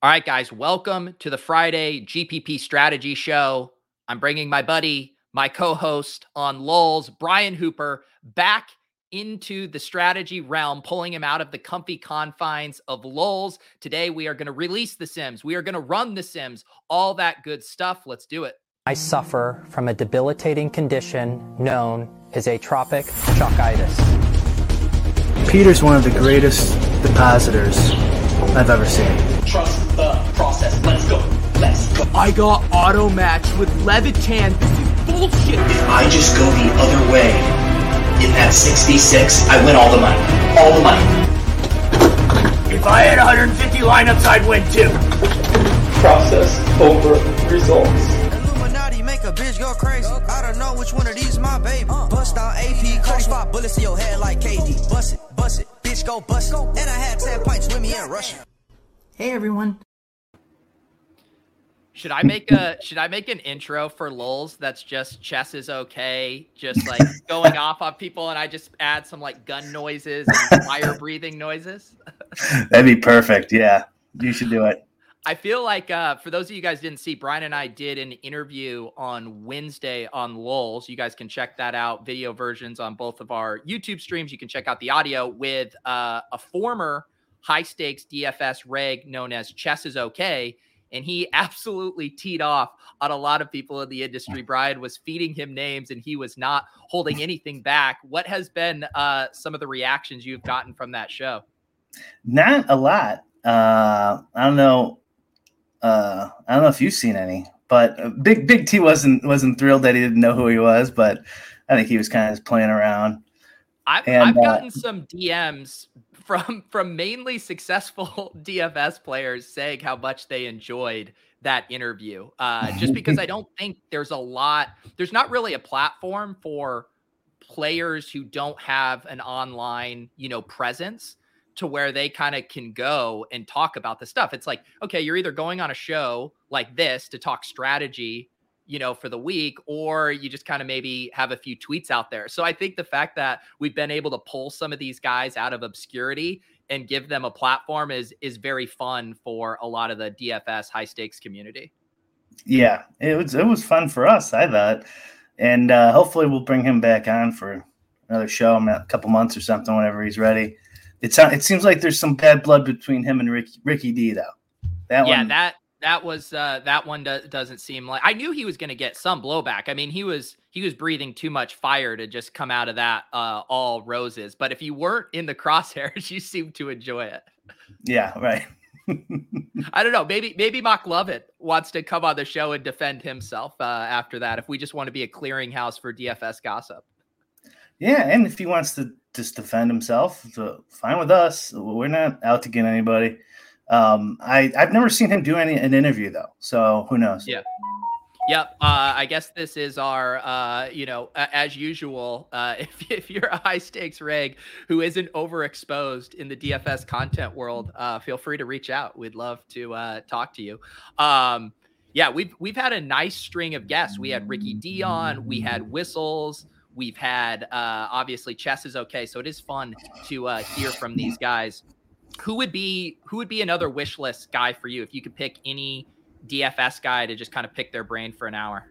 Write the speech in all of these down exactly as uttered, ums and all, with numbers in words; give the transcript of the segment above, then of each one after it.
All right, guys, welcome to the Friday G P P Strategy Show. I'm bringing my buddy, my co-host on Lulz, Brian Hooper, back into the strategy realm, pulling him out of the comfy confines of Lulz. Today, we are going to release the Sims. We are going to run the Sims, all that good stuff. Let's do it. I suffer from a debilitating condition known as atropic shockitis. Peter's one of the greatest depositors I've ever seen. Trust the process. Let's go. Let's go. I got auto matched with Levitan. This is bullshit. If I just go the other way, in that sixty-six, I win all the money. All the money. If I had one hundred fifty lineups, I'd win too. Process over results. Illuminati make a bitch go crazy. I don't know which one of these my baby. Bust out A P, thirty-five bullets in your head like K D. Bust it, bust it, bitch go bust it. And I had ten pints with me in Russia. Hey everyone. Should I make a should I make an intro for Lulz that's just chess is okay, just like going off on people, and I just add some like gun noises and fire breathing noises? That'd be perfect. Yeah, you should do it. I feel like uh, for those of you guys didn't see, Brian and I did an interview on Wednesday on Lulz. You guys can check that out. Video versions on both of our YouTube streams. You can check out the audio with uh, a former high stakes D F S reg known as Chess is Okay. And he absolutely teed off on a lot of people in the industry. Brian was feeding him names and he was not holding anything back. What has been uh, some of the reactions you've gotten from that show? Not a lot. Uh, I don't know. Uh, I don't know if you've seen any, but Big Big T wasn't wasn't thrilled that he didn't know who he was, but I think he was kind of just playing around. I've, and, I've uh, gotten some D Ms from from mainly successful D F S players saying how much they enjoyed that interview. Uh, just because I don't think there's a lot, there's not really a platform for players who don't have an online, you know, presence to where they kind of can go and talk about the stuff. It's like, okay, you're either going on a show like this to talk strategy, you know, for the week, or you just kind of maybe have a few tweets out there. So I think the fact that we've been able to pull some of these guys out of obscurity and give them a platform is, is very fun for a lot of the D F S high stakes community. Yeah, it was, it was fun for us, I thought. And uh, hopefully we'll bring him back on for another show in a couple months or something, whenever he's ready. It's, it seems like there's some bad blood between him and Ricky, Ricky D though. That yeah, one, that, That was uh, that one do- doesn't seem like, I knew he was going to get some blowback. I mean, he was he was breathing too much fire to just come out of that uh, all roses. But if you weren't in the crosshairs, you seemed to enjoy it. Yeah, right. I don't know. Maybe maybe Mock Lovett wants to come on the show and defend himself uh, after that. If we just want to be a clearinghouse for D F S gossip. Yeah, and if he wants to just defend himself, so fine with us. We're not out to get anybody. Um, I, I've never seen him do any an interview though, so who knows? Yeah. Yep. Uh, I guess this is our, uh, you know, uh, as usual, uh, if, if you're a high stakes reg who isn't overexposed in the D F S content world, uh, feel free to reach out. We'd love to uh, talk to you. Um, yeah, we've, we've had a nice string of guests. We had Ricky D on, we had Whistles, we've had, uh, obviously Chess is Okay. So it is fun to uh, hear from these guys. Who would be who would be another wish list guy for you if you could pick any D F S guy to just kind of pick their brain for an hour?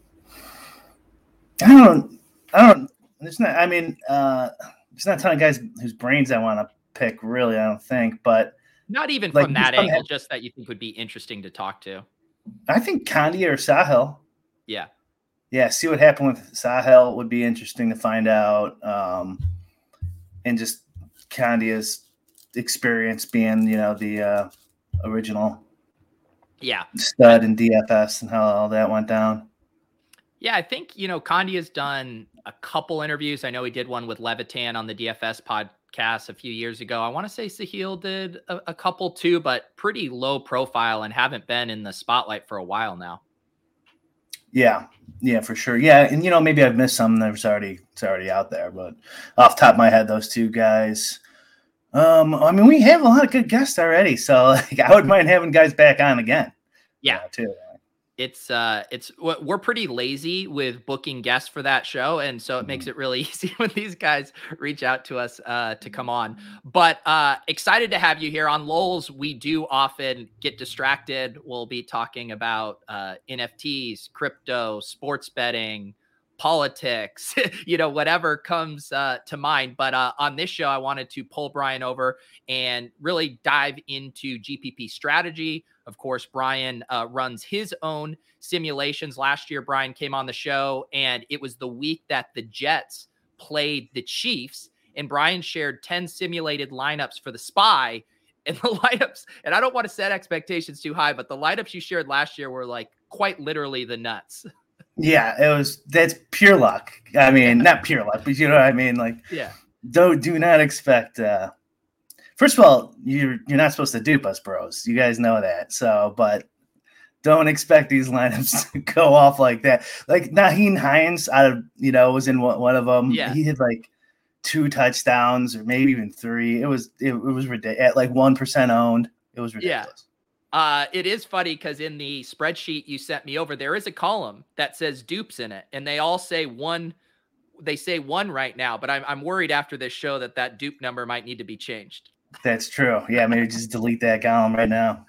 I don't, I don't. There's not. I mean, uh, there's not a ton of guys whose brains I want to pick. Really, I don't think. But not even like, from that angle, just that you think would be interesting to talk to. I think Kandia or Sahil. Yeah. Yeah. See what happened with Sahil would be interesting to find out, um, and just Kandia's experience being, you know, the uh, original yeah stud in D F S and how all that went down. Yeah, I think, you know, Kandia's done a couple interviews. I know he did one with Levitan on the D F S podcast a few years ago. I want to say Sahil did a, a couple too, but pretty low profile and haven't been in the spotlight for a while now. Yeah, yeah, for sure. Yeah, and, you know, maybe I've missed some that's already, it's already out there, but off the top of my head, those two guys. Um, I mean, we have a lot of good guests already, so like, I wouldn't mind having guys back on again. Yeah, you know, too. It's uh, it's we're pretty lazy with booking guests for that show, and so it makes it really easy when these guys reach out to us uh, to come on. But uh, excited to have you here on Lowell's. We do often get distracted. We'll be talking about uh, N F Ts, crypto, sports betting, politics, you know, whatever comes uh, to mind. But uh, on this show, I wanted to pull Brian over and really dive into G P P strategy. Of course, Brian uh, runs his own simulations. Last year, Brian came on the show, and it was the week that the Jets played the Chiefs, and Brian shared ten simulated lineups for the SPY. And the lineups, and I don't want to set expectations too high, but the lineups you shared last year were like quite literally the nuts. Yeah, it was. That's pure luck. I mean, not pure luck, but you know what I mean. Like, yeah, don't do not expect. Uh, first of all, you're you're not supposed to dupe us, bros. You guys know that. So, but don't expect these lineups to go off like that. Like Nyheim Hines, out of you know, was in one, one of them. Yeah, he had like two touchdowns or maybe even three. It was it, it was ridiculous. At like one percent owned. It was ridiculous. Yeah. Uh, it is funny because in the spreadsheet you sent me over, there is a column that says dupes in it, and they all say one. They say one right now, but I'm I'm worried after this show that that dupe number might need to be changed. That's true. Yeah, maybe just delete that column right now.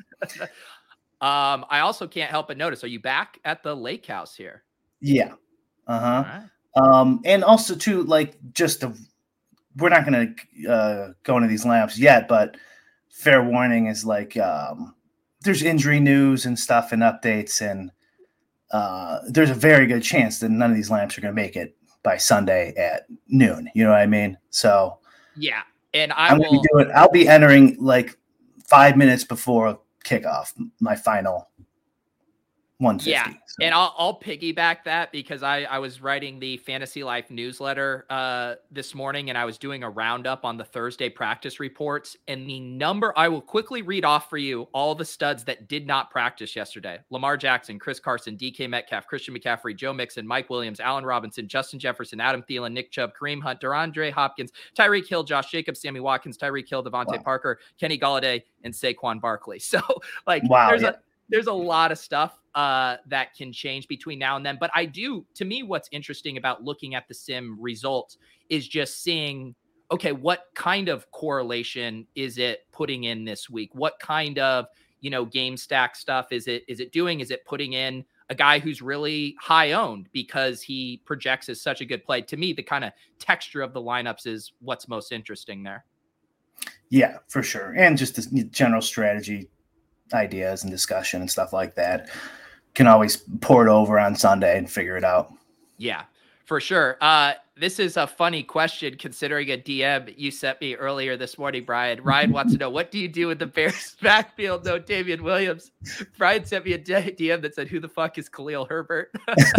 um, I also can't help but notice. Are you back at the lake house here? Yeah. Uh huh. Right. Um, and also too, like just the, we're not gonna uh, go into these lamps yet, but fair warning is like um. there's injury news and stuff and updates, and uh, there's a very good chance that none of these lamps are going to make it by Sunday at noon. You know what I mean? So yeah, and I I'm will gonna do it. I'll be entering like five minutes before kickoff, my final one fifty. Yeah, so. And I'll I'll piggyback that because I I was writing the Fantasy Life newsletter uh, this morning, and I was doing a roundup on the Thursday practice reports, and the number I will quickly read off for you all the studs that did not practice yesterday: Lamar Jackson, Chris Carson, D K Metcalf, Christian McCaffrey, Joe Mixon, Mike Williams, Allen Robinson, Justin Jefferson, Adam Thielen, Nick Chubb, Kareem Hunt, DeAndre Hopkins, Tyreek Hill, Josh Jacobs, Sammy Watkins, Tyreek Hill, Devontae wow. Parker, Kenny Golladay, and Saquon Barkley. So like, wow, there's yeah. a there's a lot of stuff uh, that can change between now and then. But I do, to me, what's interesting about looking at the sim results is just seeing, okay, what kind of correlation is it putting in this week? What kind of, you know, game stack stuff is it, is it doing? Is it putting in a guy who's really high owned because he projects as such a good play? To me, the kind of texture of the lineups is what's most interesting there. Yeah, for sure. And just the general strategy ideas and discussion and stuff like that. Can always pour it over on Sunday and figure it out. Yeah, for sure. Uh, this is a funny question considering a D M you sent me earlier this morning, Brian. Ryan wants to know, what do you do with the Bears backfield? No Damian Williams. Brian sent me a D M that said, who the fuck is Khalil Herbert?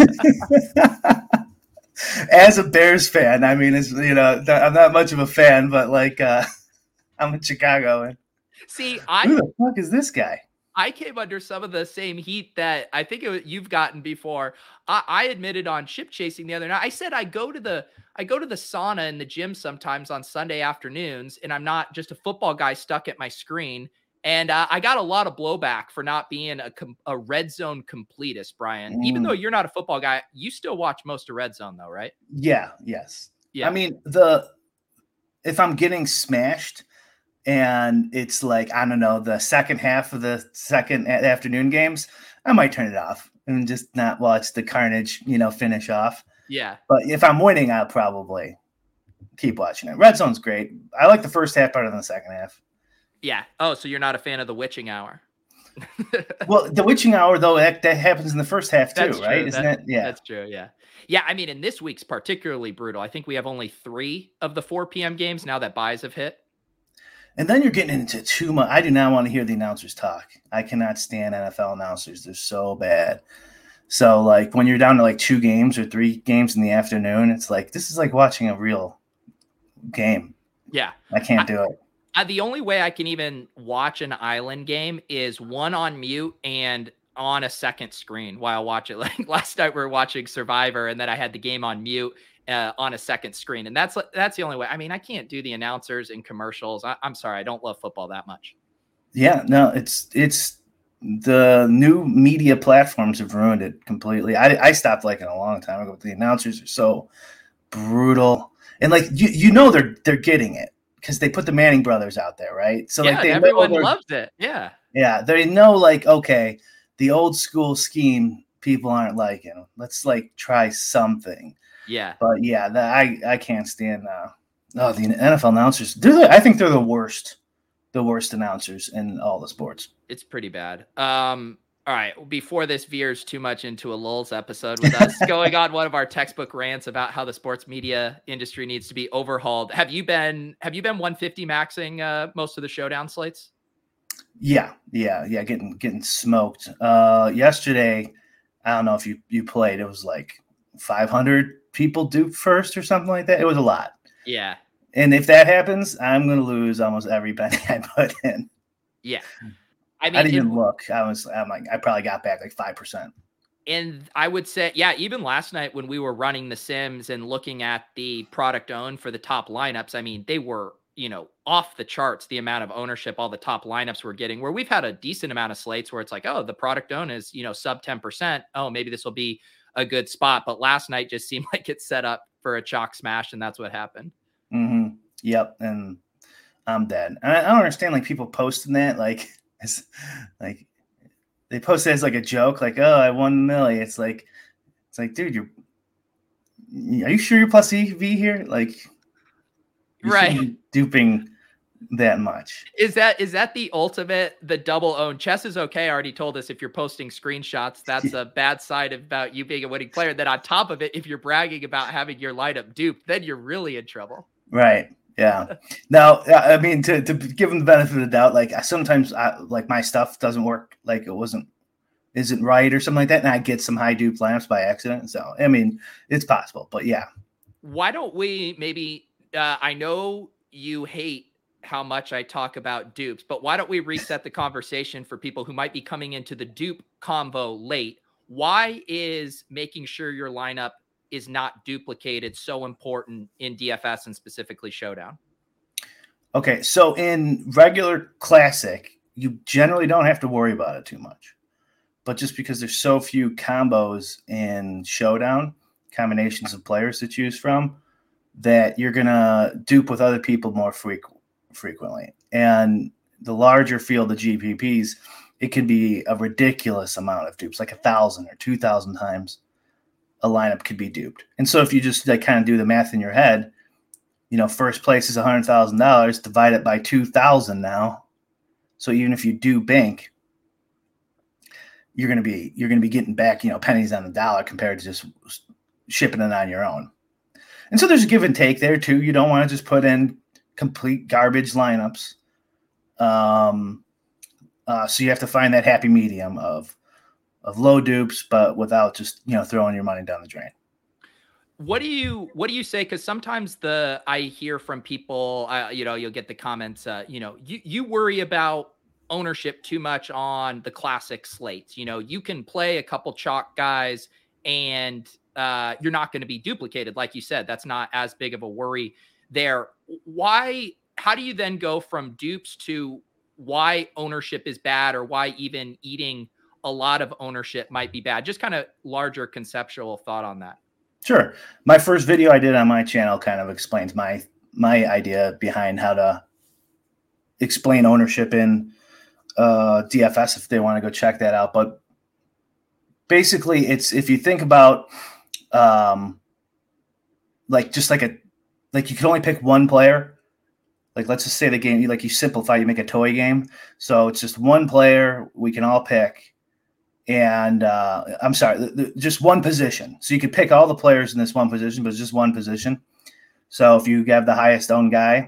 As a Bears fan, I mean, it's, you know, I'm not much of a fan, but like, uh, I'm in Chicago. And See, I who the fuck is this guy? I came under some of the same heat that I think it was, you've gotten before. I, I admitted on Ship Chasing the other night. I said I go to the I go to the sauna in the gym sometimes on Sunday afternoons, and I'm not just a football guy stuck at my screen. And uh, I got a lot of blowback for not being a com- a red zone completist, Brian. Mm. Even though you're not a football guy, you still watch most of red zone, though, right? Yeah. Yes. Yeah. I mean, the if I'm getting smashed. And it's like, I don't know, the second half of the second afternoon games, I might turn it off and just not watch the carnage, you know, finish off. Yeah. But if I'm winning, I'll probably keep watching it. Red Zone's great. I like the first half better than the second half. Yeah. Oh, so you're not a fan of the witching hour? Well, the witching hour, though, that, that happens in the first half, too, that's right? True. Isn't that, it? Yeah. That's true. Yeah. Yeah. I mean, in this week's particularly brutal. I think we have only three of the four p.m. games now that buys have hit. And then you're getting into too much. I do not want to hear the announcers talk. I cannot stand N F L announcers. They're so bad. So, like, when you're down to, like, two games or three games in the afternoon, it's like, this is like watching a real game. Yeah. I can't I, do it. I, the only way I can even watch an island game is one on mute and on a second screen while I watch it. Like, last night we were watching Survivor, and then I had the game on mute. Uh, on a second screen. And that's that's the only way. I mean, I can't do the announcers and commercials. I, I'm sorry. I don't love football that much. Yeah, no, it's, it's, the new media platforms have ruined it completely. I, I stopped liking it a long time ago. The announcers are so brutal, and like you, you know they're they're getting it because they put the Manning brothers out there, right? So yeah, like they everyone loves it. Yeah, yeah, they know like okay, the old school scheme people aren't liking. Let's like try something. Yeah, but yeah, that I I can't stand. Uh, oh, the N F L announcers. They're the, I think they're the worst. The worst announcers in all the sports. It's pretty bad. Um, all right. Before this veers too much into a lulz episode with us going on one of our textbook rants about how the sports media industry needs to be overhauled. Have you been, have you been one fifty maxing uh, most of the showdown slates? Yeah. Yeah. Yeah. Getting, getting smoked. Uh, yesterday, I don't know if you, you played, it was like five hundred people duped first or something like that. It was a lot. Yeah. And if that happens, I'm going to lose almost every penny I put in. Yeah. I mean, I didn't it, even look. I was, I'm like, I probably got back like five percent. And I would say, yeah, even last night when we were running the sims and looking at the product owned for the top lineups, I mean, they were, you know, off the charts, the amount of ownership all the top lineups were getting, where we've had a decent amount of slates where it's like, oh, the product own is, you know, sub ten percent. Oh, maybe this will be a good spot. But last night just seemed like it's set up for a chalk smash. And that's what happened. Mm-hmm. Yep, and I'm dead. And I, I don't understand like people posting that like it's like they post it as like a joke, like oh I won a milli. It's like it's like dude, you're are you sure you're plus E V here? Like you right, duping that much. Is that is that the ultimate the double own? Chess is okay. Already told us if you're posting screenshots, that's a bad side about you being a winning player. Then on top of it, if you're bragging about having your lineup duped, then you're really in trouble. Right. Yeah. Now, I mean, to, to give them the benefit of the doubt, like I sometimes I, like my stuff doesn't work, like it wasn't, isn't right or something like that. And I get some high dupe lineups by accident. So, I mean, it's possible, but yeah. Why don't we maybe, uh, I know you hate how much I talk about dupes, but why don't we reset the conversation for people who might be coming into the dupe convo late? Why is making sure your lineup is not duplicated so important in D F S and specifically Showdown? Okay, so in regular Classic, you generally don't have to worry about it too much. But just because there's so few combos in Showdown, combinations of players to choose from, that you're going to dupe with other people more frequent, frequently. And the larger field of G P Ps, it can be a ridiculous amount of dupes, like a thousand or two thousand times a lineup could be duped. And so if you just like kind of do the math in your head, you know, first place is a hundred thousand dollars, divide it by two thousand now. So even if you do bank, you're going to be, you're going to be getting back, you know, pennies on the dollar compared to just shipping it on your own. And so there's a give and take there too. You don't want to just put in complete garbage lineups. Um, uh, so you have to find that happy medium of, of low dupes, but without just, you know, throwing your money down the drain. What do you, what do you say? Cause sometimes the, I hear from people, uh, you know, you'll get the comments, uh, you know, you, you worry about ownership too much on the classic slates. You know, you can play a couple chalk guys and uh, you're not going to be duplicated. Like you said, that's not as big of a worry there. Why, how do you then go from dupes to why ownership is bad, or why even eating a lot of ownership might be bad? Just kind of larger conceptual thought on that. Sure. My first video I did on my channel kind of explains my, my idea behind how to explain ownership in uh, D F S if they want to go check that out. But basically it's, if you think about um, like, just like a, like you can only pick one player. Like, let's just say the game, you like you simplify, you make a toy game. So it's just one player we can all pick. And uh, I'm sorry, the, the, just one position. So you could pick all the players in this one position, but it's just one position. So if you have the highest owned guy,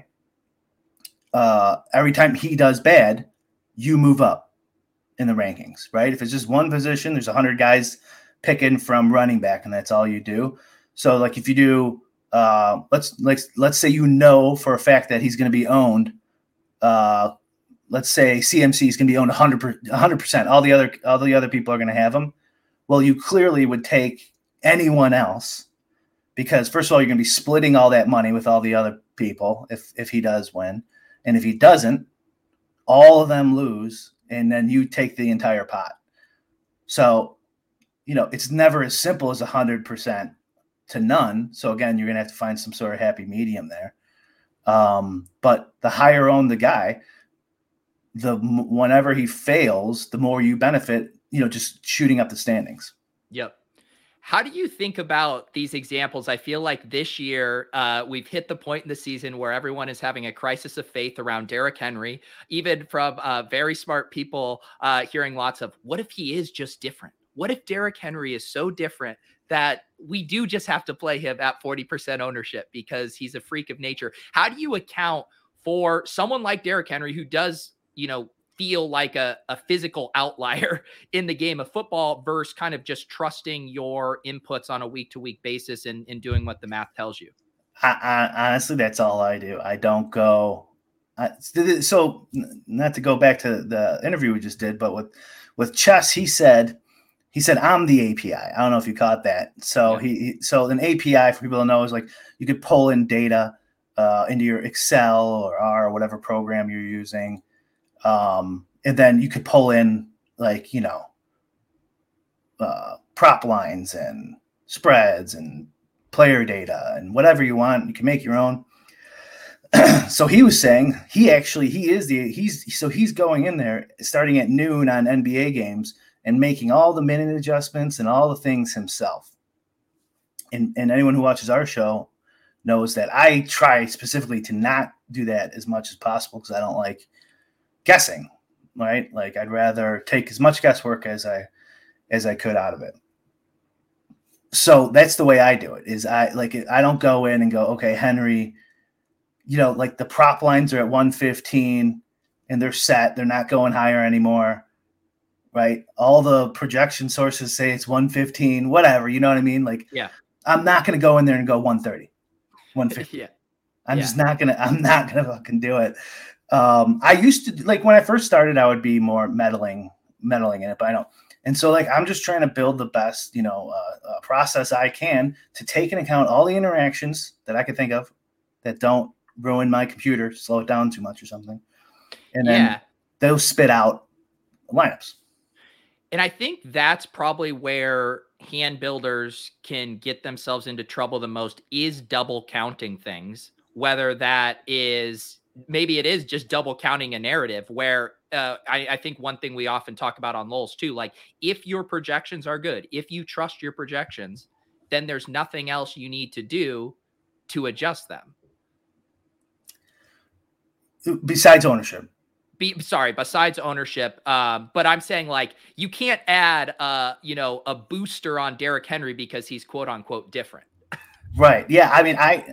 uh, every time he does bad, you move up in the rankings, right? If it's just one position, there's one hundred guys picking from running back, and that's all you do. So like if you do, uh, let's let's let's say you know for a fact that he's going to be owned. Uh, let's say C M C is going to be owned one hundred percent. All the other all the other people are going to have him. Well, you clearly would take anyone else because, first of all, you're going to be splitting all that money with all the other people if if he does win. And if he doesn't, all of them lose, and then you take the entire pot. So, you know, it's never as simple as one hundred percent to none. So, again, you're going to have to find some sort of happy medium there. Um, but the higher owned the guy, the whenever he fails, the more you benefit, you know, just shooting up the standings. Yep. How do you think about these examples? I feel like this year uh, we've hit the point in the season where everyone is having a crisis of faith around Derrick Henry, even from uh, very smart people uh, hearing lots of, what if he is just different? What if Derrick Henry is so different that we do just have to play him at forty percent ownership because he's a freak of nature? How do you account for someone like Derrick Henry who does, you know, feel like a, a physical outlier in the game of football versus kind of just trusting your inputs on a week to week basis and, and doing what the math tells you? I, I, honestly, that's all I do. I don't go. I, so not to go back to the interview we just did, but with, with Chess, he said, he said, I'm the A P I. I don't know if you caught that. So yeah. he, so an A P I for people to know is like, you could pull in data uh, into your Excel or R or whatever program you're using. Um, and then you could pull in like, you know, uh, prop lines and spreads and player data and whatever you want. You can make your own. So he was saying he actually, he is the, he's, so he's going in there starting at noon on N B A games and making all the minute adjustments and all the things himself. And, and anyone who watches our show knows that I try specifically to not do that as much as possible because I don't like guessing, right? Like I'd rather take as much guesswork as I as I could out of it. So that's the way I do it. Is I like I don't go in and go, okay, Henry, you know, like the prop lines are at one fifteen and they're set. They're not going higher anymore, right? All the projection sources say it's one fifteen, whatever. You know what I mean? Like, yeah, I'm not going to go in there and go one thirty, one fifty. yeah, I'm yeah. just not gonna. I'm not gonna fucking do it. Um, I used to like when I first started, I would be more meddling, meddling in it, but I don't. And so like, I'm just trying to build the best, you know, uh, uh, process I can to take into account all the interactions that I could think of that don't ruin my computer, slow it down too much or something. And then yeah. they'll spit out lineups. And I think that's probably where hand builders can get themselves into trouble the most is double counting things, whether that is, maybe it is just double counting a narrative where uh, I, I think one thing we often talk about on Lulz too, like if your projections are good, if you trust your projections, then there's nothing else you need to do to adjust them. Besides ownership. Be, sorry, besides ownership. Um, but I'm saying like, you can't add, uh, you know, a booster on Derrick Henry because he's quote unquote different. Right. Yeah. I mean, I,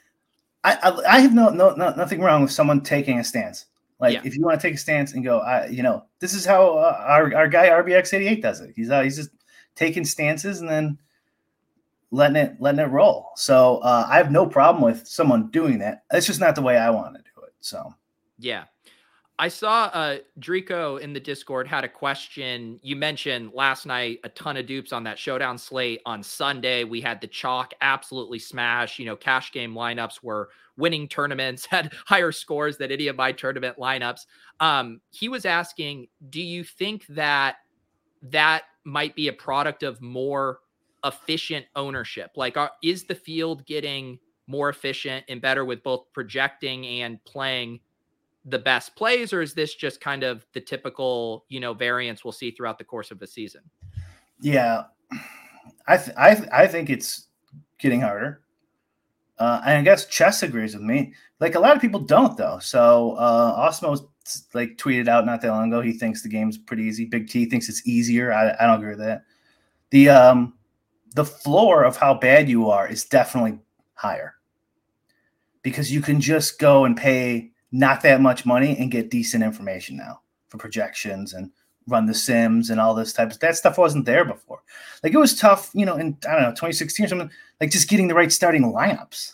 I, I have no, no, no, nothing wrong with someone taking a stance. Like yeah. if you want to take a stance and go, I, you know, this is how uh, our, our guy R B X eighty-eight does it. He's uh, he's just taking stances and then letting it, letting it roll. So uh, I have no problem with someone doing that. It's just not the way I want to do it. So, yeah. I saw uh, Drico in the Discord had a question. You mentioned last night a ton of dupes on that showdown slate on Sunday. We had the chalk absolutely smash. You know, cash game lineups were winning tournaments, had higher scores than any of my tournament lineups. Um, he was asking, do you think that that might be a product of more efficient ownership? Like, are, is the field getting more efficient and better with both projecting and playing the best plays, or is this just kind of the typical, you know, variance we'll see throughout the course of a season? Yeah, I th- I th- I think it's getting harder. Uh, and I guess Chess agrees with me. Like a lot of people don't though. So uh, Osmo like tweeted out not that long ago. He thinks the game's pretty easy. Big T thinks it's easier. I, I don't agree with that. The um the floor of how bad you are is definitely higher because you can just go and pay not that much money and get decent information now for projections and run the sims and all this type of that stuff wasn't there before. Like it was tough, you know, in, I don't know, twenty sixteen or something, like just getting the right starting lineups,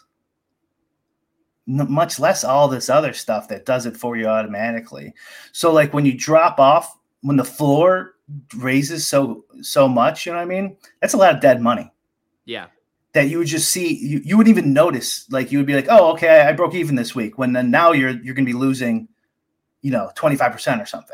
N- much less all this other stuff that does it for you automatically. So like when you drop off, when the floor raises so, so much, you know what I mean? That's a lot of dead money. Yeah. That you would just see, you, you wouldn't even notice. Like you would be like, oh, okay, I broke even this week. When then now you're you're going to be losing, you know, twenty-five percent or something,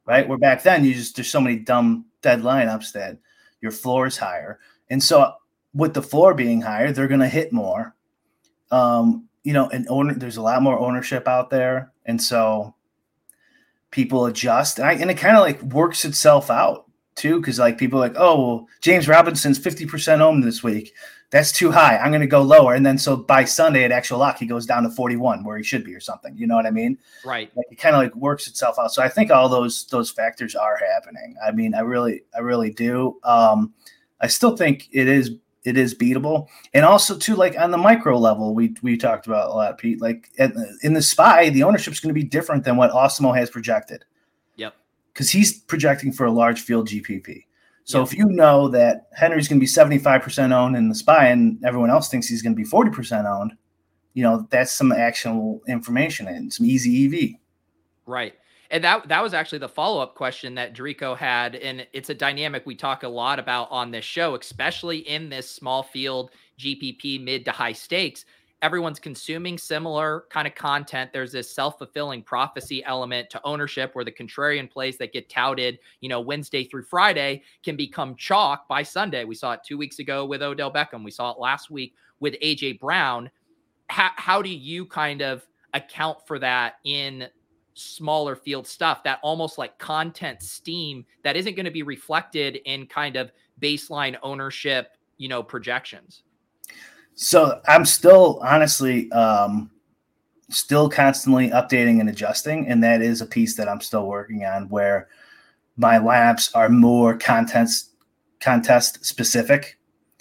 right? Where back then you just there's so many dumb dead lineups that your floor is higher, and so with the floor being higher, they're going to hit more. Um, you know, and owner there's a lot more ownership out there, and so people adjust, and, I, and it kind of like works itself out too, because like people are like, oh, well, James Robinson's fifty percent owned this week. That's too high. I'm going to go lower. And then so by Sunday at actual lock, he goes down to forty-one where he should be or something. You know what I mean? Right. Like it kind of like works itself out. So I think all those those factors are happening. I mean, I really, I really do. Um, I still think it is it is beatable. And also too, like on the micro level, we we talked about a lot, Pete. Like at, in the S P Y, the ownership is going to be different than what Awesemo has projected. Yep. Because he's projecting for a large field G P P. So Yep. if you know that Henry's going to be seventy-five percent owned in the S P Y and everyone else thinks he's going to be forty percent owned, you know, that's some actionable information and some easy E V. Right. And that that was actually the follow-up question that Dorico had. And it's a dynamic we talk a lot about on this show, especially in this small field G P P mid to high stakes. Everyone's consuming similar kind of content. There's this self-fulfilling prophecy element to ownership where the contrarian plays that get touted, you know, Wednesday through Friday can become chalk by Sunday. We saw it two weeks ago with Odell Beckham. We saw it last week with A J Brown. How, how do you kind of account for that in smaller field stuff, that almost like content steam that isn't going to be reflected in kind of baseline ownership, you know, projections? So I'm still honestly um, still constantly updating and adjusting. And that is a piece that I'm still working on where my lineups are more contest contest specific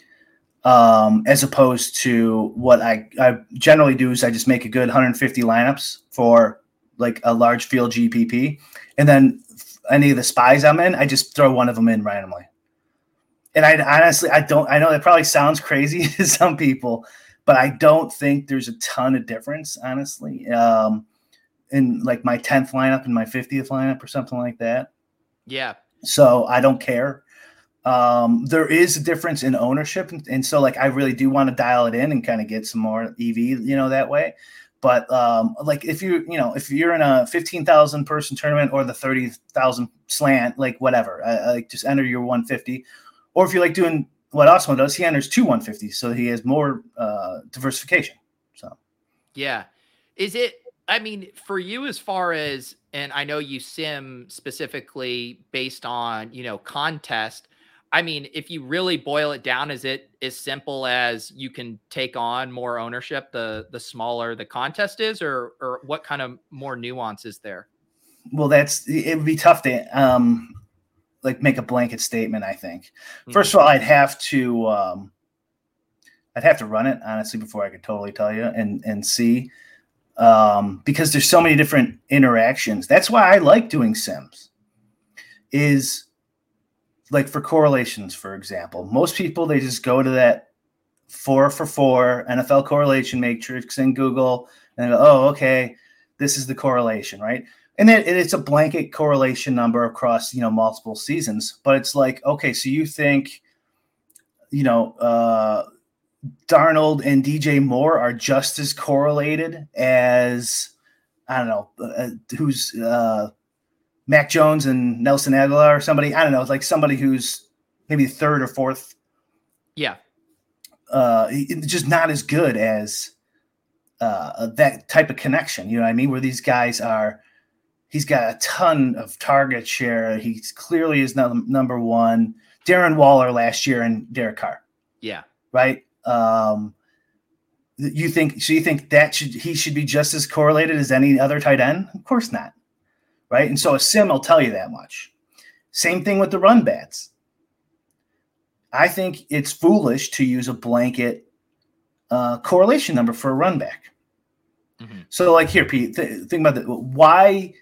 um, as opposed to what I, I generally do is I just make a good one hundred fifty lineups for like a large field G P P. And then any of the S P Ys I'm in, I just throw one of them in randomly. And I honestly, I don't, I know that probably sounds crazy to some people, but I don't think there's a ton of difference, honestly, um, in like my tenth lineup and my fiftieth lineup or something like that. Yeah. So I don't care. Um, there is a difference in ownership. And, and so like, I really do want to dial it in and kind of get some more E V, you know, that way. But um, like if you, you know, if you're in a fifteen thousand person tournament or the thirty thousand slant, like whatever, I, I like just enter your one fifty. Or if you like doing what Awesemo does, he enters two one fifties, so he has more uh, diversification. So, yeah, is it? I mean, for you, as far as, and I know you sim specifically based on, you know, contest. I mean, if you really boil it down, is it as simple as you can take on more ownership the the smaller the contest is, or or what kind of more nuance is there? Well, that's it would be tough to. Um, like make a blanket statement. I think first of all, I'd have to, um, I'd have to run it honestly before I could totally tell you and, and see, um, because there's so many different interactions. That's why I like doing sims is like for correlations, for example, most people, they just go to that four for four N F L correlation matrix in Google and go, oh, okay, this is the correlation, right? And then it's a blanket correlation number across, you know, multiple seasons. But it's like, okay, so you think, you know, uh, Darnold and D J Moore are just as correlated as, I don't know, uh, who's uh, Mac Jones and Nelson Aguilar or somebody. I don't know. It's like somebody who's maybe third or fourth. Yeah. Uh, it's just not as good as uh, that type of connection. You know what I mean? Where these guys are. He's got a ton of target share. He's clearly is num- number one. Darren Waller last year and Derek Carr. Yeah. Right. Um, you think, so you think that should, he should be just as correlated as any other tight end? Of course not. Right. And so a sim will tell you that much. Same thing with the run bats. I think it's foolish to use a blanket uh, correlation number for a run back. Mm-hmm. So like here, Pete, th- think about that. Why,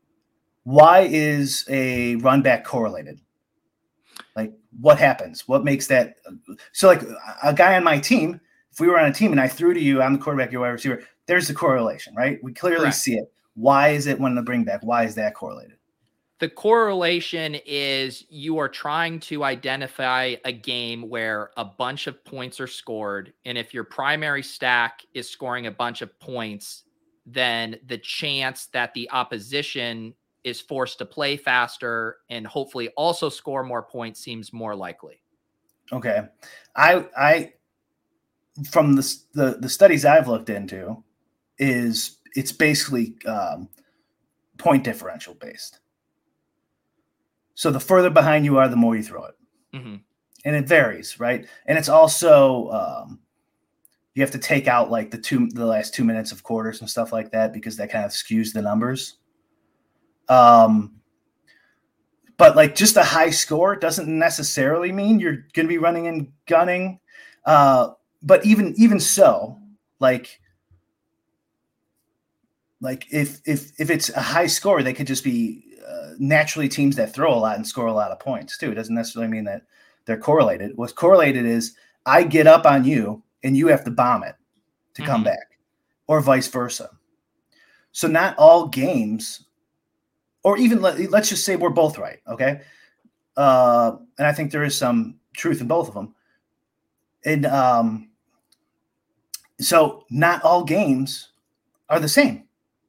Why is a run back correlated? Like what happens? What makes that? So like a guy on my team, if we were on a team and I threw to you, I'm the quarterback, you're wide receiver, there's the correlation, right? We clearly Correct. See it. Why is it when the bring back? Why is that correlated? The correlation is you are trying to identify a game where a bunch of points are scored. And if your primary stack is scoring a bunch of points, then the chance that the opposition is forced to play faster and hopefully also score more points seems more likely. Okay. I, I, from the, the, the studies I've looked into is it's basically um, point differential based. So the further behind you are, the more you throw it. Mm-hmm. And it varies, right? And it's also, um, you have to take out like the two, the last two minutes of quarters and stuff like that, because that kind of skews the numbers. Um, but like just a high score doesn't necessarily mean you're going to be running and gunning. Uh, but even, even so, like, like if, if, if it's a high score, they could just be uh, naturally teams that throw a lot and score a lot of points too. It doesn't necessarily mean that they're correlated. What's correlated is I get up on you and you have to bomb it to mm-hmm. come back, or vice versa. So not all games, or even let, let's just say we're both right. Okay. Uh, and I think there is some truth in both of them. And um, so not all games are the same.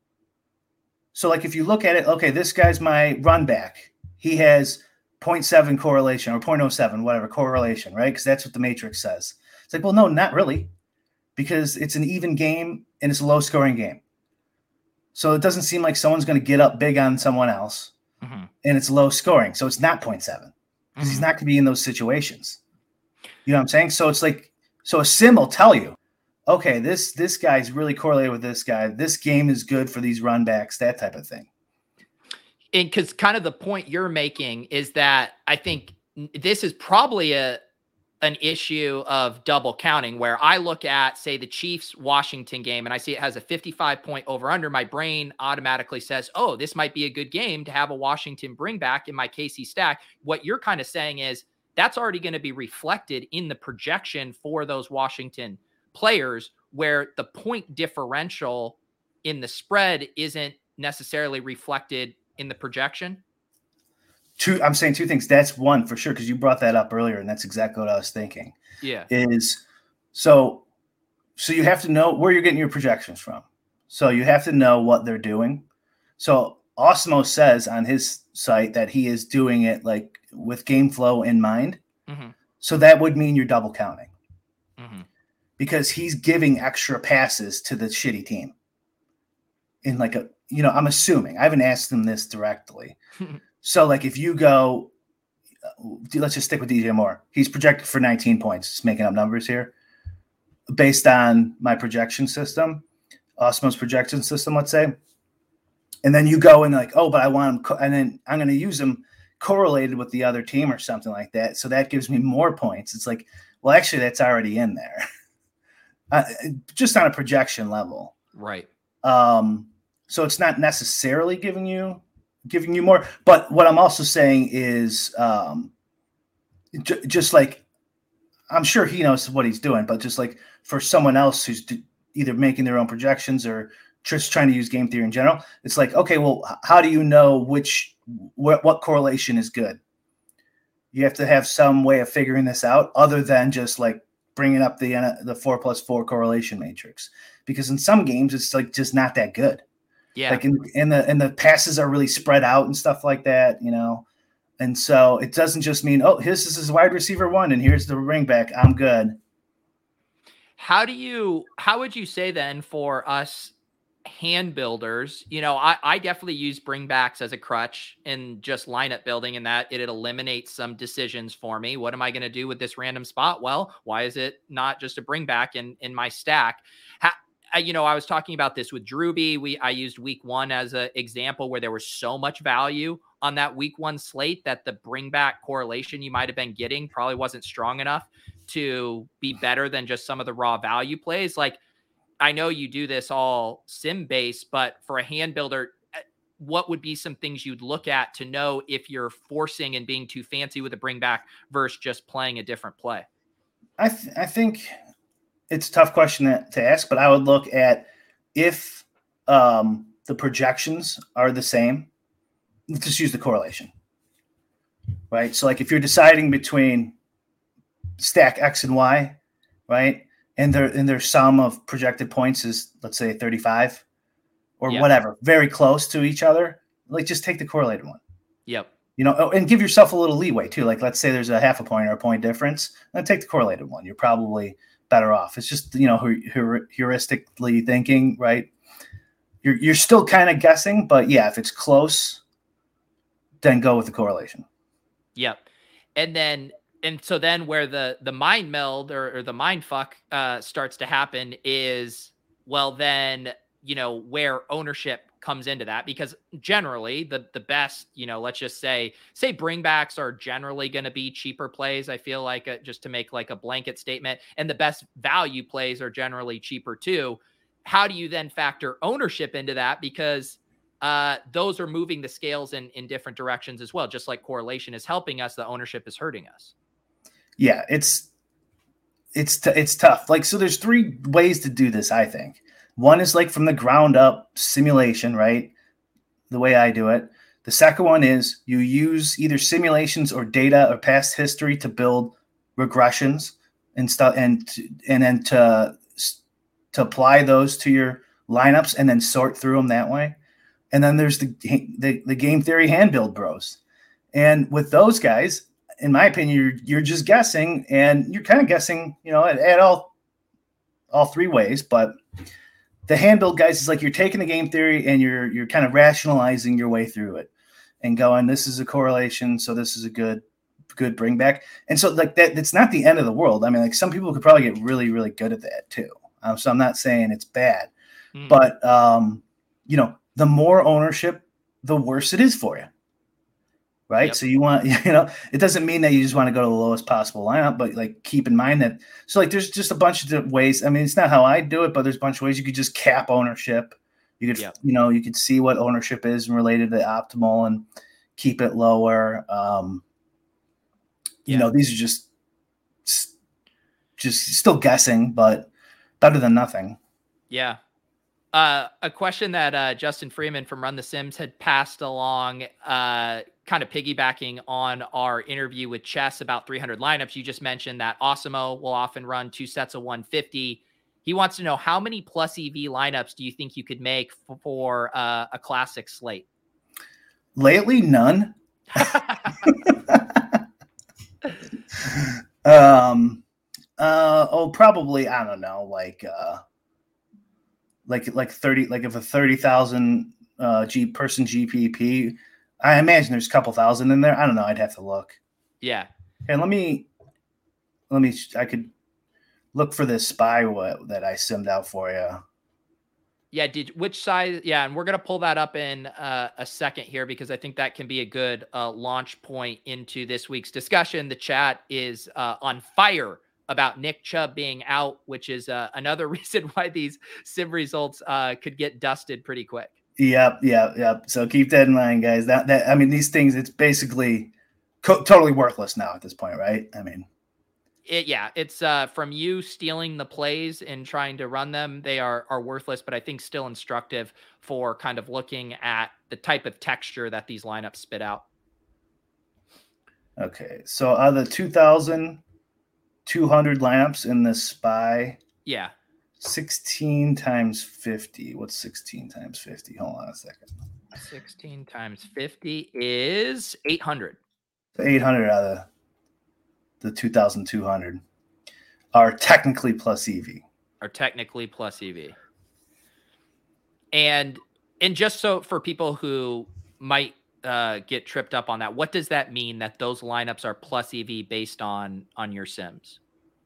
So like if you look at it, okay, this guy's my run back. He has zero point seven correlation or zero point zero seven, whatever correlation, right? Because that's what the matrix says. It's like, well, no, not really, because it's an even game and it's a low scoring game. So it doesn't seem like someone's going to get up big on someone else, mm-hmm. and it's low scoring. So it's not zero point seven because mm-hmm. he's not going to be in those situations. You know what I'm saying? So it's like, so a sim will tell you, okay, this, this guy's really correlated with this guy. This game is good for these run backs, that type of thing. And because kind of the point you're making is that I think this is probably a, an issue of double counting, where I look at, say, the Chiefs Washington game and I see it has a fifty-five point over under. My brain automatically says, oh, this might be a good game to have a Washington bring back in my K C stack. What you're kind of saying is that's already going to be reflected in the projection for those Washington players, where the point differential in the spread isn't necessarily reflected in the projection. Two, I'm saying two things. That's one for sure, because you brought that up earlier, and that's exactly what I was thinking. Yeah. Is so so you have to know where you're getting your projections from. So you have to know what they're doing. So Osmo says on his site that he is doing it like with game flow in mind. Mm-hmm. So that would mean you're double counting. Mm-hmm. Because he's giving extra passes to the shitty team. In like a, you know, I'm assuming. I haven't asked him this directly. So, like, if you go, let's just stick with D J Moore. He's projected for nineteen points. Just making up numbers here. Based on my projection system, Osmo's projection system, let's say. And then you go and like, oh, but I want him, co- and then I'm going to use him correlated with the other team or something like that. So that gives me more points. It's like, well, actually, that's already in there. uh, just on a projection level. Right. Um, so it's not necessarily giving you giving you more, but what I'm also saying is um, j- just like, I'm sure he knows what he's doing, but just like for someone else who's d- either making their own projections or just trying to use game theory in general, it's like, okay, well, how do you know which, wh- what correlation is good? You have to have some way of figuring this out other than just like bringing up the, uh, the four plus four correlation matrix, because in some games it's like just not that good. Yeah. Like in, in the and the passes are really spread out and stuff like that, you know. And so it doesn't just mean, oh, this is his wide receiver one and here's the ring back. I'm good. How do you how would you say then for us hand builders, you know, I, I definitely use bringbacks as a crutch in just lineup building, and that it, it eliminates some decisions for me. What am I going to do with this random spot? Well, why is it not just a bringback in, in my stack? How, I, you know, I was talking about this with Drewby. We I used week one as an example where there was so much value on that week one slate that the bring back correlation you might have been getting probably wasn't strong enough to be better than just some of the raw value plays. Like, I know you do this all sim based, but for a hand builder, what would be some things you'd look at to know if you're forcing and being too fancy with a bring back versus just playing a different play? I th- I think it's a tough question to, to ask, but I would look at if um, the projections are the same. Let's just use the correlation, right? So like if you're deciding between stack X and Y, right? And their and their sum of projected points is, let's say, thirty-five or yeah. whatever, very close to each other, like just take the correlated one. Yep. You know, and give yourself a little leeway too. Like, let's say there's a half a point or a point difference, and take the correlated one. You're probably better off. It's just, you know, heuristically thinking, right? You're you're still kind of guessing, but yeah, if it's close, then go with the correlation. Yep. And then, and so then where the the mind meld or, or the mind fuck uh, starts to happen is, well, then, you know, where ownership comes into that, because generally the the best, you know, let's just say say bringbacks are generally going to be cheaper plays. I feel like a, just to make like a blanket statement, and the best value plays are generally cheaper too. How do you then factor ownership into that? Because uh, those are moving the scales in in different directions as well. Just like correlation is helping us, the ownership is hurting us. Yeah, it's it's t- it's tough. Like, so there's three ways to do this, I think. One is like from the ground up simulation, right? The way I do it. The second one is you use either simulations or data or past history to build regressions and stuff, and and then to to apply those to your lineups and then sort through them that way. And then there's the the, the game theory hand build bros, and with those guys, in my opinion, you're you're just guessing, and you're kind of guessing, you know, at, at all all three ways, but the hand build guys is like you're taking the game theory and you're you're kind of rationalizing your way through it and going, this is a correlation, so this is a good good bring back. And so like that, it's not the end of the world. I mean, like some people could probably get really, really good at that too. Um, so I'm not saying it's bad, mm. but um, you know, the more ownership, the worse it is for you. Right. Yep. So you want, you know, it doesn't mean that you just want to go to the lowest possible lineup, but like keep in mind that, so like there's just a bunch of different ways. I mean, it's not how I do it, but there's a bunch of ways you could just cap ownership. You could, yep. you know, you could see what ownership is related to the optimal and keep it lower. Um, you yep. know, these are just, just still guessing, but better than nothing. Yeah. Uh, a question that uh, Justin Freeman from Run the Sims had passed along, uh, kind of piggybacking on our interview with Chess about three hundred lineups. You just mentioned that Osimo will often run two sets of one fifty. He wants to know, how many plus E V lineups do you think you could make for, for uh, a classic slate? Lately, none. um, uh, oh, probably, I don't know, like, uh, like, like thirty, like if a thirty thousand uh, G person G P P, I imagine there's a couple thousand in there. I don't know. I'd have to look. Yeah. And let me, let me, I could look for this spy what that I simmed out for you. Yeah. Did which side? Yeah. And we're going to pull that up in uh, a second here, because I think that can be a good uh, launch point into this week's discussion. The chat is uh, on fire about Nick Chubb being out, which is uh, another reason why these sim results uh, could get dusted pretty quick. Yep, yep, yep. So keep that in mind, guys. That that I mean, these things, it's basically co- totally worthless now at this point, right? I mean, it, yeah, it's uh, from you stealing the plays and trying to run them. They are are worthless, but I think still instructive for kind of looking at the type of texture that these lineups spit out. Okay, so out of the two thousand two hundred lineups in this spy, yeah, sixteen times fifty. What's sixteen times fifty? Hold on a second. sixteen times fifty is eight hundred. eight hundred out of the two thousand two hundred are technically plus E V. Are technically plus E V. And and just so for people who might uh, get tripped up on that, what does that mean that those lineups are plus E V based on on your sims?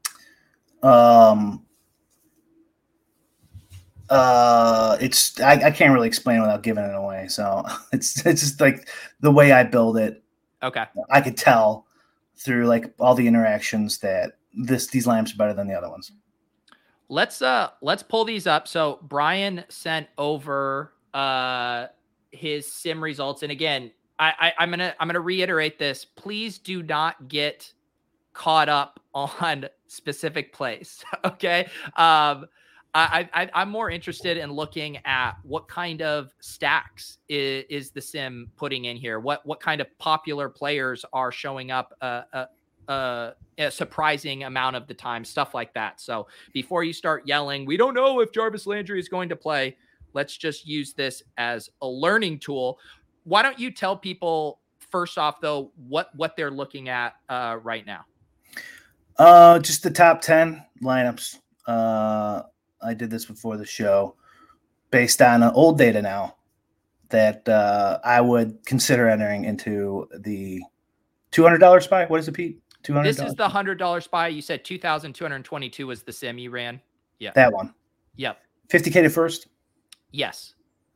Um. Uh, it's I, I can't really explain it without giving it away. So it's it's just like the way I build it. Okay. I could tell through like all the interactions that this these lamps are better than the other ones. Let's uh let's pull these up. So Brian sent over uh his sim results, and again, I, I I'm gonna I'm gonna reiterate this. Please do not get caught up on specific plays. Okay. Um. I, I, I'm more interested in looking at what kind of stacks is, is the sim putting in here. What what kind of popular players are showing up uh, uh, uh, a surprising amount of the time, stuff like that. So before you start yelling, we don't know if Jarvis Landry is going to play, let's just use this as a learning tool. why don't you tell people first off, though, what, what they're looking at uh, right now? Uh, just the top ten lineups. Uh, I did this before the show based on uh, old data now that uh, I would consider entering into the two hundred dollars spy. What is it, Pete? two hundred dollars? This is the one hundred dollars spy. You said two thousand two hundred twenty-two was the sim you ran. Yeah. That one. Yep. fifty K to first? Yes.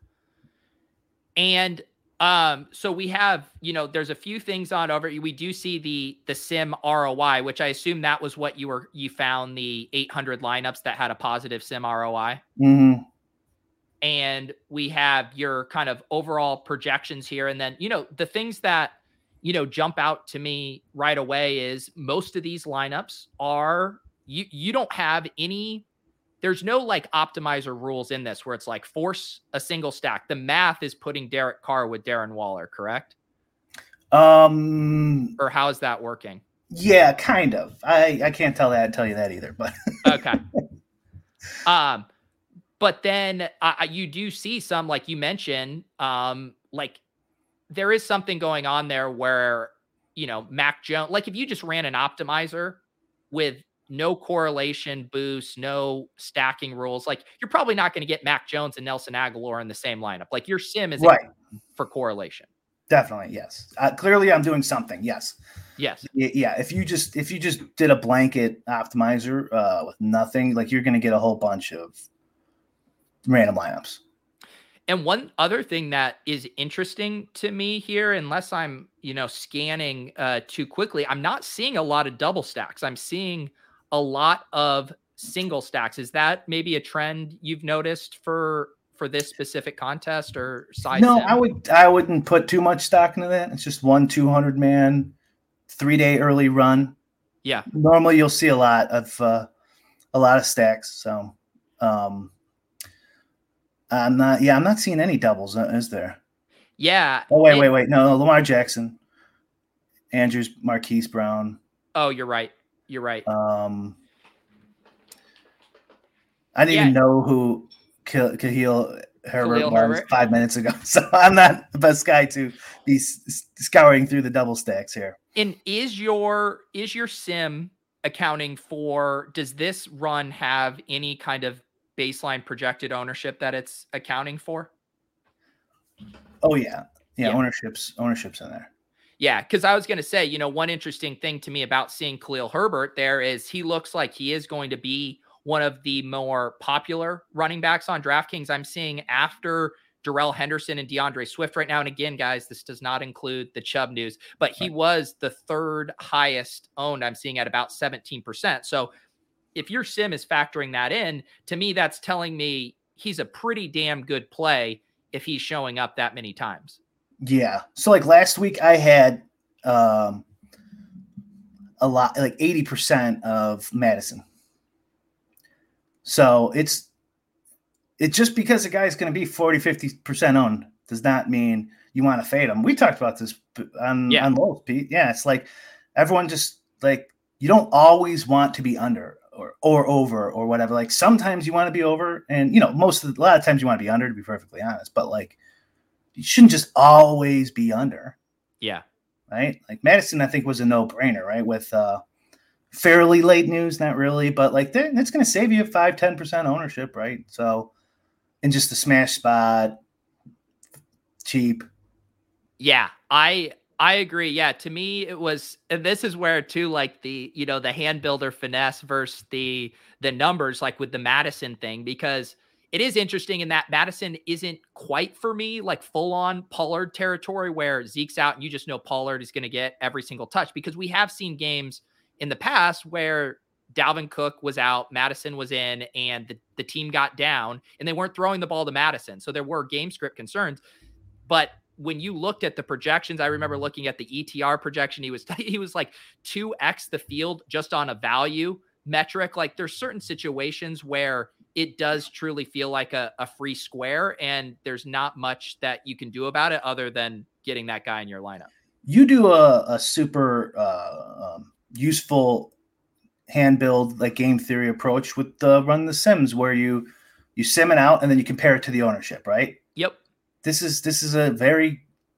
And um, so we have, you know, there's a few things on over. We do see the the sim R O I, which I assume that was what you were you found the eight hundred lineups that had a positive sim R O I. Mm-hmm. And we have your kind of overall projections here. And then, you know, the things that, you know, jump out to me right away is most of these lineups are, you, you don't have any, there's no like optimizer rules in this where it's like force a single stack. The math is putting Derek Carr with Darren Waller, correct? Um, or how is that working? Yeah, kind of. I, I can't tell that, tell you that either, but okay. Um, But then uh, you do see some, like you mentioned, um, like there is something going on there where, you know, Mac Jones, like if you just ran an optimizer with no correlation boost, no stacking rules, like you're probably not going to get Mac Jones and Nelson Aguilar in the same lineup. Like your sim is right for correlation. Definitely. Yes. Uh, clearly I'm doing something. Yes. Yes. Yeah. If you just, if you just did a blanket optimizer uh, with nothing, like you're going to get a whole bunch of random lineups. And one other thing that is interesting to me here, unless I'm, you know, scanning uh, too quickly, I'm not seeing a lot of double stacks. I'm seeing a lot of single stacks. Is that maybe a trend you've noticed for for this specific contest or size? No, sim? I would I wouldn't put too much stock into that. It's just one two hundred man, three day early run. Yeah. Normally you'll see a lot of uh, a lot of stacks. So. Um, I'm not. Yeah, I'm not seeing any doubles. Is there? Yeah. Oh wait, it, wait, wait. No, no, Lamar Jackson, Andrews, Marquise Brown. Oh, you're right. You're right. Um, I didn't yeah. even know who Khalil Herbert Khalil was Herbert. five minutes ago, so I'm not the best guy to be s- scouring through the double stacks here. And is your is your sim accounting for? Does this run have any kind of baseline projected ownership that it's accounting for? Oh yeah. Yeah. Yeah. Ownership's ownership's in there. Yeah. Cause I was going to say, you know, one interesting thing to me about seeing Khalil Herbert there is he looks like he is going to be one of the more popular running backs on DraftKings. I'm seeing after Darrell Henderson and DeAndre Swift right now. And again, guys, this does not include the Chubb news, but he right. was the third highest owned. I'm seeing at about seventeen percent. So if your sim is factoring that in, to me, that's telling me he's a pretty damn good play if he's showing up that many times. Yeah. So like last week I had um, a lot, like eighty percent of Madison. So it's, it's just because the guy's going to be forty, fifty percent owned does not mean you want to fade him. We talked about this on, yeah. on Lowe's, Pete. Yeah. It's like everyone just like, you don't always want to be under. Or, or over or whatever. Like sometimes you want to be over, and you know, most of the, a lot of times you want to be under, to be perfectly honest. But like, you shouldn't just always be under. Yeah. Right. Like Madison, I think was a no brainer, right? With uh, fairly late news, not really, but like that's going to save you five, ten percent ownership, right? So, in just a smash spot, cheap. Yeah, I. I agree. Yeah. To me, it was, and this is where too, like the, you know, the hand builder finesse versus the, the numbers, like with the Madison thing, because it is interesting in that Madison isn't quite for me, like full on Pollard territory where Zeke's out and you just know Pollard is going to get every single touch, because we have seen games in the past where Dalvin Cook was out, Madison was in, and the, the team got down and they weren't throwing the ball to Madison. So there were game script concerns, but when you looked at the projections, I remember looking at the E T R projection. He was, he was like two X the field just on a value metric. Like there's certain situations where it does truly feel like a, a free square, and there's not much that you can do about it other than getting that guy in your lineup. You do a, a super uh, um, useful hand build, like game theory approach with the run the sims, where you, you sim it out and then you compare it to the ownership, right? Yep. This is this is a very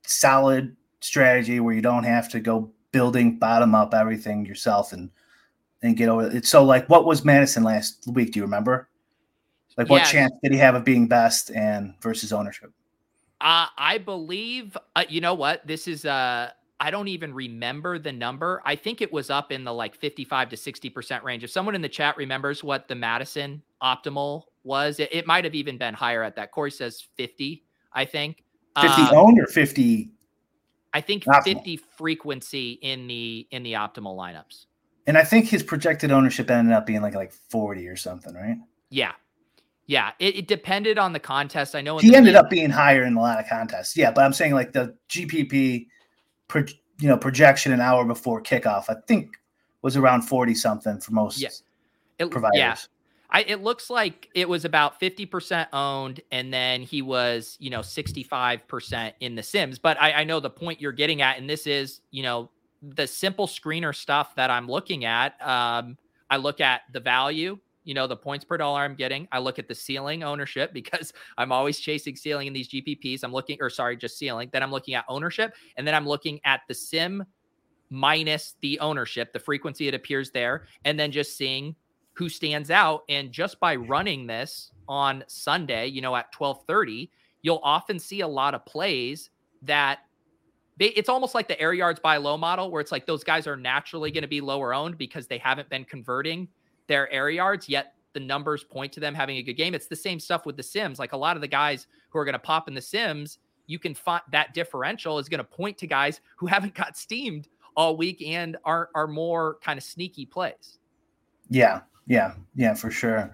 solid strategy where you don't have to go building bottom up everything yourself and and get over it. So like, what was Madison last week? Do you remember? Like, what yeah. chance did he have of being best and versus ownership? Uh, I believe, uh, you know what, this is, uh, I don't even remember the number. I think it was up in the like fifty-five to sixty percent range. If someone in the chat remembers what the Madison optimal was, it, it might have even been higher at that. Corey says fifty, I think. fifty um, owned or fifty? I think optimal. fifty frequency in the, in the optimal lineups. And I think his projected ownership ended up being like, like forty or something, right? Yeah. Yeah. It, it depended on the contest. I know he ended game, up being higher in a lot of contests. Yeah. But I'm saying like the G P P, Pro, you know, projection an hour before kickoff, I think was around forty something for most yeah. it, providers. Yeah. I, it looks like it was about fifty percent owned, and then he was, you know, sixty-five percent in the Sims. But I, I know the point you're getting at, and this is, you know, the simple screener stuff that I'm looking at. Um, I look at the value, you know, the points per dollar I'm getting. I look at the ceiling ownership because I'm always chasing ceiling in these G P Ps. I'm looking, or sorry, just ceiling. Then I'm looking at ownership, and then I'm looking at the sim minus the ownership, the frequency it appears there, and then just seeing who stands out. And just by running this on Sunday, you know, at twelve thirty, you'll often see a lot of plays that they, it's almost like the air yards by low model, where it's like those guys are naturally going to be lower owned because they haven't been converting their air yards, yet the numbers point to them having a good game. It's the same stuff with the Sims. Like a lot of the guys who are going to pop in the Sims, you can find that differential is going to point to guys who haven't got steamed all week and are, are more kind of sneaky plays. Yeah. Yeah. Yeah, for sure.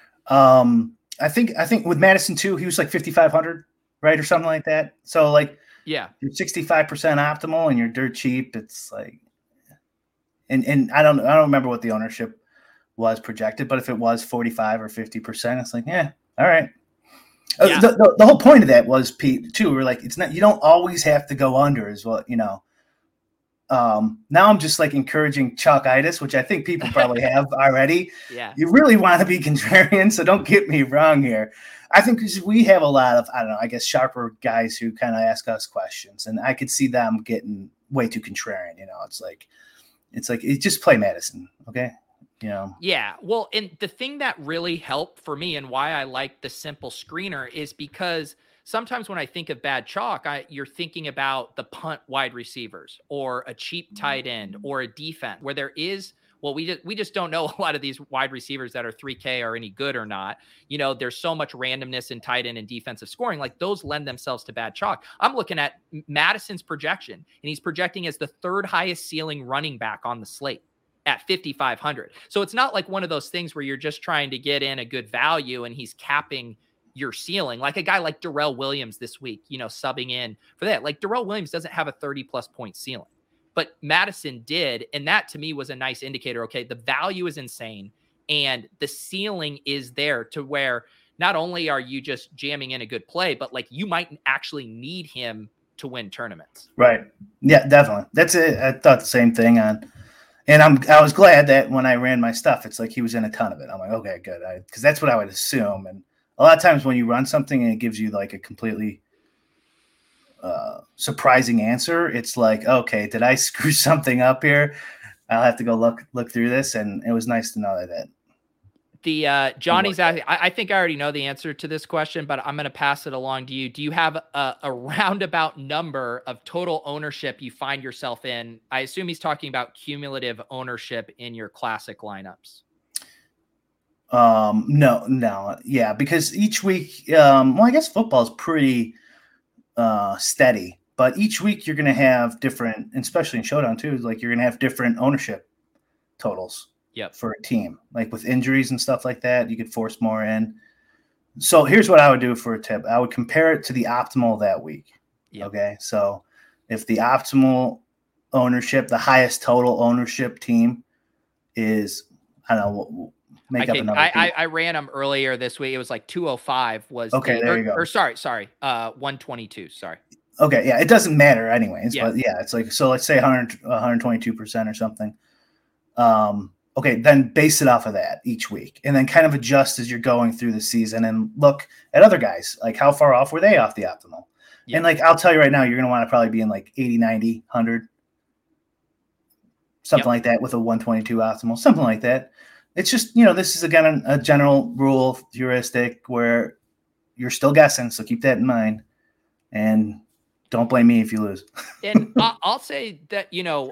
Um, I think, I think with Madison too, he was like fifty-five hundred, right? Or something like that. So like, yeah, you're sixty-five percent optimal and you're dirt cheap. It's like, and, and I don't, I don't remember what the ownership was projected, but if it was forty-five or fifty percent, it's like, yeah, all right. Yeah. The, the, the whole point of that was, Pete, too, we're like, it's not, you don't always have to go under as well, you know. Um, now I'm just like encouraging chalkitis, which I think people probably have already. Yeah. You really want to be contrarian, so don't get me wrong here. I think we have a lot of, I don't know, I guess sharper guys who kind of ask us questions, and I could see them getting way too contrarian. You know, it's like, it's like, it just play Madison. Okay. You know? Yeah. Well, and the thing that really helped for me and why I like the simple screener is because sometimes when I think of bad chalk, I, you're thinking about the punt wide receivers or a cheap tight end or a defense where there is, well, we just, we just don't know a lot of these wide receivers that are three K are any good or not. You know, there's so much randomness in tight end and defensive scoring. Like those lend themselves to bad chalk. I'm looking at Madison's projection, and he's projecting as the third highest ceiling running back on the slate at fifty-five hundred. So it's not like one of those things where you're just trying to get in a good value and he's capping your ceiling. Like a guy like Darrell Williams this week, you know, subbing in for that. Like Darrell Williams doesn't have a thirty plus point ceiling, but Madison did. And that to me was a nice indicator. Okay, the value is insane and the ceiling is there to where not only are you just jamming in a good play, but like you might actually need him to win tournaments. Right. Yeah, definitely. That's it. I thought the same thing on. And I'm, I was glad that when I ran my stuff, it's like he was in a ton of it. I'm like, okay, good. Because that's what I would assume. And a lot of times when you run something and it gives you like a completely uh, surprising answer, it's like, okay, did I screw something up here? I'll have to go look look through this. And it was nice to know that. that the uh, Johnny's asking, I, I think I already know the answer to this question, but I'm going to pass it along to you. Do you have a, a roundabout number of total ownership you find yourself in? I assume he's talking about cumulative ownership in your classic lineups. Um, no, no. Yeah. Because each week, um, well, I guess football is pretty uh, steady, but each week you're going to have different, especially in Showdown too, like you're going to have different ownership totals. Yep. For a team, like with injuries and stuff like that, you could force more in. So here's what I would do for a tip. I would compare it to the optimal that week. Yep. Okay. So if the optimal ownership, the highest total ownership team is, I don't know, make I up can, another I, team. I, I ran them earlier this week. It was like two oh five was okay. The, there or, you go. Or sorry, sorry. Uh, one twenty-two. Sorry. Okay. Yeah. It doesn't matter anyways, yeah. but yeah, it's like, so let's say one hundred, one twenty-two percent or something. Um, Okay, then base it off of that each week and then kind of adjust as you're going through the season and look at other guys. Like how far off were they off the optimal? Yeah. And like, I'll tell you right now, you're going to want to probably be in like eighty, ninety, one hundred, something yep. like that with a one twenty-two optimal, something like that. It's just, you know, this is again a general rule heuristic where you're still guessing. So keep that in mind and don't blame me if you lose. And I'll say that, you know,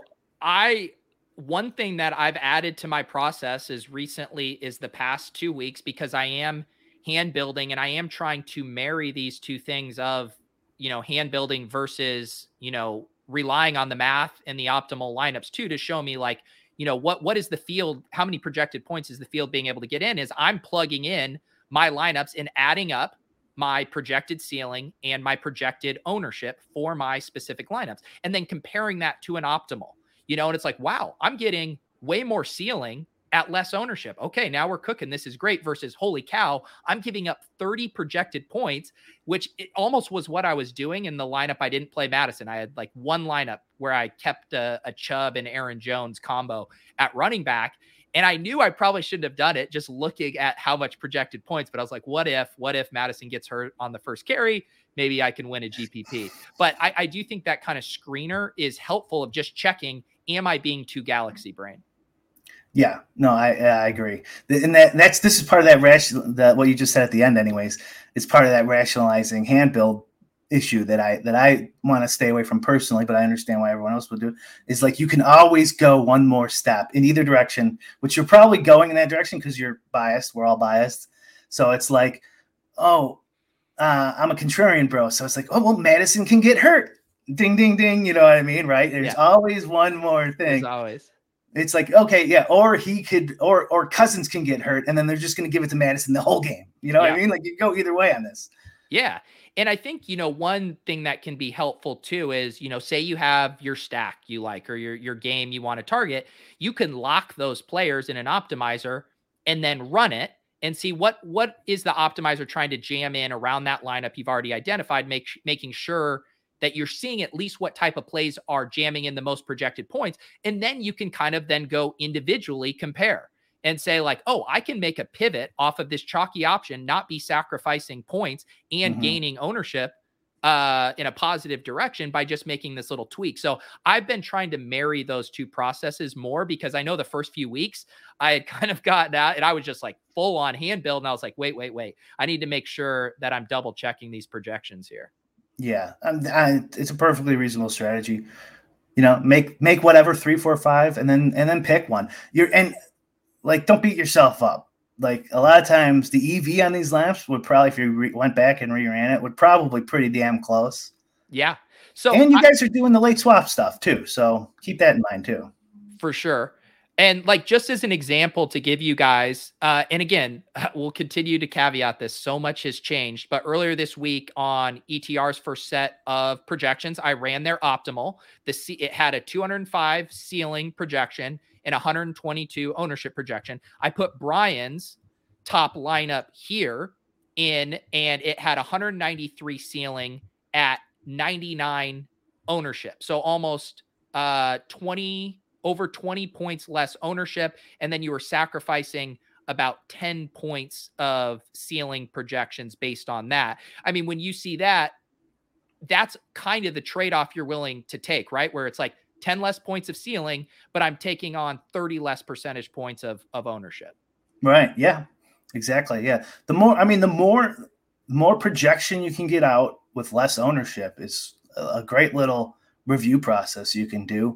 I, one thing that I've added to my process is recently is the past two weeks, because I am hand building and I am trying to marry these two things of, you know, hand building versus, you know, relying on the math and the optimal lineups too, to show me like, you know, what, what is the field? How many projected points is the field being able to get in? Is I'm plugging in my lineups and adding up my projected ceiling and my projected ownership for my specific lineups, and then comparing that to an optimal, you know, and it's like, wow, I'm getting way more ceiling at less ownership. Okay, now we're cooking. This is great. Versus, holy cow, I'm giving up thirty projected points, which it almost was what I was doing in the lineup. I didn't play Madison. I had like one lineup where I kept a, a Chubb and Aaron Jones combo at running back. And I knew I probably shouldn't have done it just looking at how much projected points. But I was like, what if, what if Madison gets hurt on the first carry? Maybe I can win a G P P. But I, I do think that kind of screener is helpful of just checking, am I being too galaxy brain? Yeah, no, I I agree. And that that's this is part of that rational that what you just said at the end anyways. It's part of that rationalizing hand build issue that I that I want to stay away from personally, but I understand why everyone else would do, is like you can always go one more step in either direction, which you're probably going in that direction because you're biased. We're all biased. So it's like, oh, uh, I'm a contrarian, bro. So it's like, oh, well, Madison can get hurt. Ding, ding, ding. You know what I mean? Right. There's yeah. always one more thing. There's always. It's like, okay, yeah, or he could, or or Cousins can get hurt, and then they're just going to give it to Madison the whole game. You know yeah. what I mean? Like, you go either way on this. Yeah. And I think, you know, one thing that can be helpful too is, you know, say you have your stack you like, or your, your game you want to target, you can lock those players in an optimizer and then run it and see what, what is the optimizer trying to jam in around that lineup you've already identified, make, making sure that you're seeing at least what type of plays are jamming in the most projected points. And then you can kind of then go individually compare and say like, oh, I can make a pivot off of this chalky option, not be sacrificing points and mm-hmm. gaining ownership uh, in a positive direction by just making this little tweak. So I've been trying to marry those two processes more, because I know the first few weeks I had kind of gotten out and I was just like full on hand build. And I was like, wait, wait, wait, I need to make sure that I'm double checking these projections here. Yeah, um, I, it's a perfectly reasonable strategy. You know, make make whatever three, four, five, and then and then pick one. You're and like, don't beat yourself up. Like, a lot of times the E V on these lamps would probably, if you re- went back and reran it, would probably pretty damn close. Yeah. So and you I, guys are doing the late swap stuff too, so keep that in mind too. For sure. And like, just as an example to give you guys, uh, and again, we'll continue to caveat this, so much has changed, but earlier this week on E T R's first set of projections, I ran their optimal. The C- It had a two hundred five ceiling projection and one hundred twenty-two ownership projection. I put Brian's top lineup here in, and it had one hundred ninety-three ceiling at ninety-nine ownership. So almost uh, twenty over twenty points less ownership. And then you were sacrificing about ten points of ceiling projections based on that. I mean, when you see that, that's kind of the trade-off you're willing to take, right? Where it's like ten less points of ceiling, but I'm taking on thirty less percentage points of, of ownership. Right. Yeah, exactly. Yeah. The more, I mean, the more, more projection you can get out with less ownership is a great little review process you can do.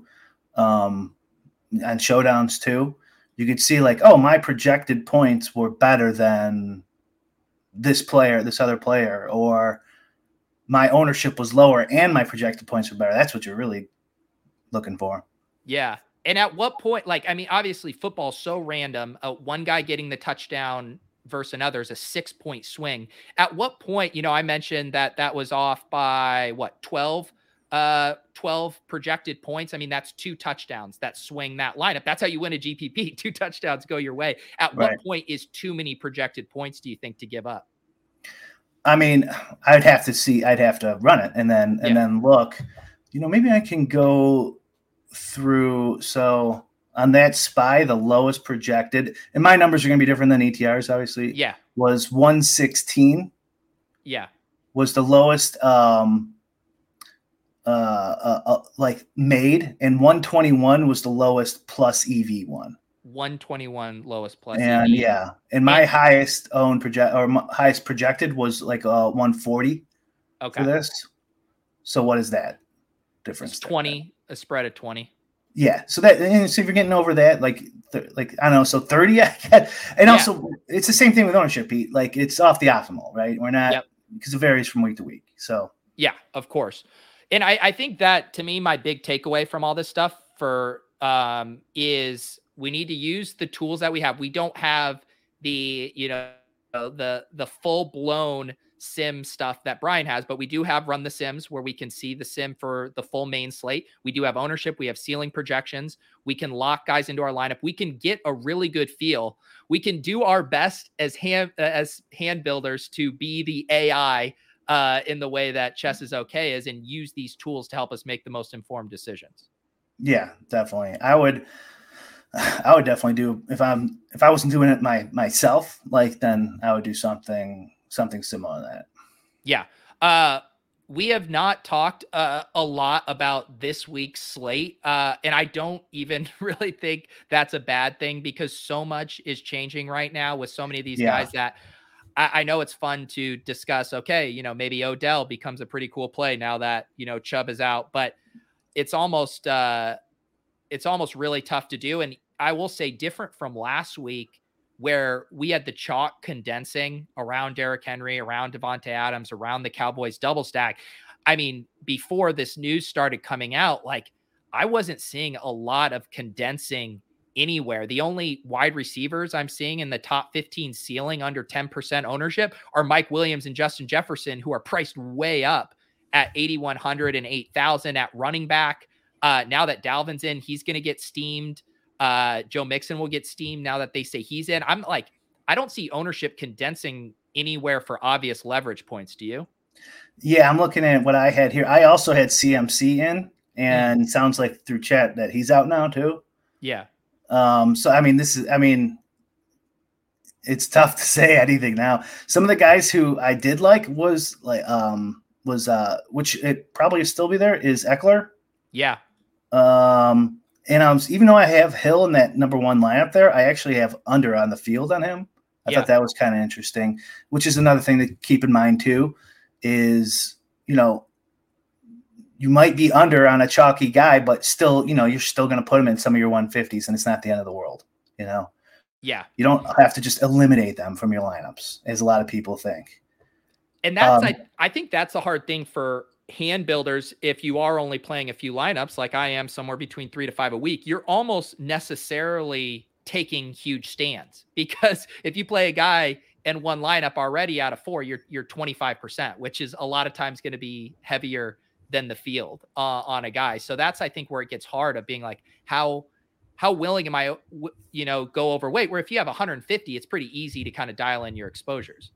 Um, on showdowns too, you could see like, oh, my projected points were better than this player, this other player, or my ownership was lower and my projected points were better. That's what you're really looking for. Yeah. And at what point, like, I mean, obviously football's so random. Uh, one guy getting the touchdown versus another is a six point swing. At what point, you know, I mentioned that that was off by what, twelve, uh, twelve projected points. I mean, that's two touchdowns that swing that lineup. That's how you win a G P P. Two touchdowns go your way. At what right. point is too many projected points, do you think, to give up? I mean, I'd have to see, I'd have to run it and then, and yeah. then look, you know, maybe I can go through. So on that spy, the lowest projected, and my numbers are going to be different than E T R's, obviously. Yeah. Was one sixteen. Yeah. Was the lowest um, uh, uh, uh like made, and one twenty-one was the lowest plus E V one. one twenty-one lowest plus and E V. Yeah, and my and, highest own project or my highest projected was like uh one forty okay. for this. So what is that difference? It's twenty, there? A spread of twenty. Yeah, so that and so if you're getting over that, like th- like I don't know, so thirty, I get, and yeah. Also it's the same thing with ownership, Pete. Like it's off the optimal, right? We're not yep. because it varies from week to week. So yeah, of course. And I, I think that to me, my big takeaway from all this stuff for um is we need to use the tools that we have. We don't have the, you know, the the full blown sim stuff that Brian has, but we do have Run the Sims where we can see the sim for the full main slate. We do have ownership. We have ceiling projections. We can lock guys into our lineup. We can get a really good feel. We can do our best as hand as hand builders to be the A I uh, in the way that Chess is okay is, and use these tools to help us make the most informed decisions. Yeah, definitely. I would, I would definitely do if I'm if I wasn't doing it my myself, like then I would do something. Something similar to that. Yeah. Uh, we have not talked uh, a lot about this week's slate. Uh, and I don't even really think that's a bad thing because so much is changing right now with so many of these yeah. guys that I, I know it's fun to discuss. Okay. You know, maybe Odell becomes a pretty cool play now that, you know, Chubb is out, but it's almost, uh, it's almost really tough to do. And I will say different from last week, where we had the chalk condensing around Derrick Henry, around Devontae Adams, around the Cowboys double stack. I mean, before this news started coming out, like I wasn't seeing a lot of condensing anywhere. The only wide receivers I'm seeing in the top fifteen ceiling under ten percent ownership are Mike Williams and Justin Jefferson, who are priced way up at eighty-one hundred and eight thousand at running back. Uh, now that Dalvin's in, he's going to get steamed. Uh, Joe Mixon will get steamed now that they say he's in. I'm like, I don't see ownership condensing anywhere for obvious leverage points. Do you? Yeah, I'm looking at what I had here. I also had C M C in, and mm. sounds like through chat that he's out now too. Yeah. Um. So I mean, this is. I mean, it's tough to say anything now. Some of the guys who I did like was like um was uh which it probably still be there is Eckler. Yeah. Um. And I was, even though I have Hill in that number one lineup there, I actually have under on the field on him. I yeah. thought that was kind of interesting, which is another thing to keep in mind too, is, you know, you might be under on a chalky guy, but still, you know, you're still going to put him in some of your one fifties and it's not the end of the world, you know? Yeah. You don't have to just eliminate them from your lineups, as a lot of people think. And that's, um, I, I think that's a hard thing for hand builders. If you are only playing a few lineups, like I am, somewhere between three to five a week, you're almost necessarily taking huge stands, because if you play a guy in one lineup already out of four, you're, you're twenty-five percent, which is a lot of times going to be heavier than the field uh, on a guy. So that's, I think, where it gets hard of being like, how, how willing am I, you know, go overweight, where if you have one hundred fifty, it's pretty easy to kind of dial in your exposures.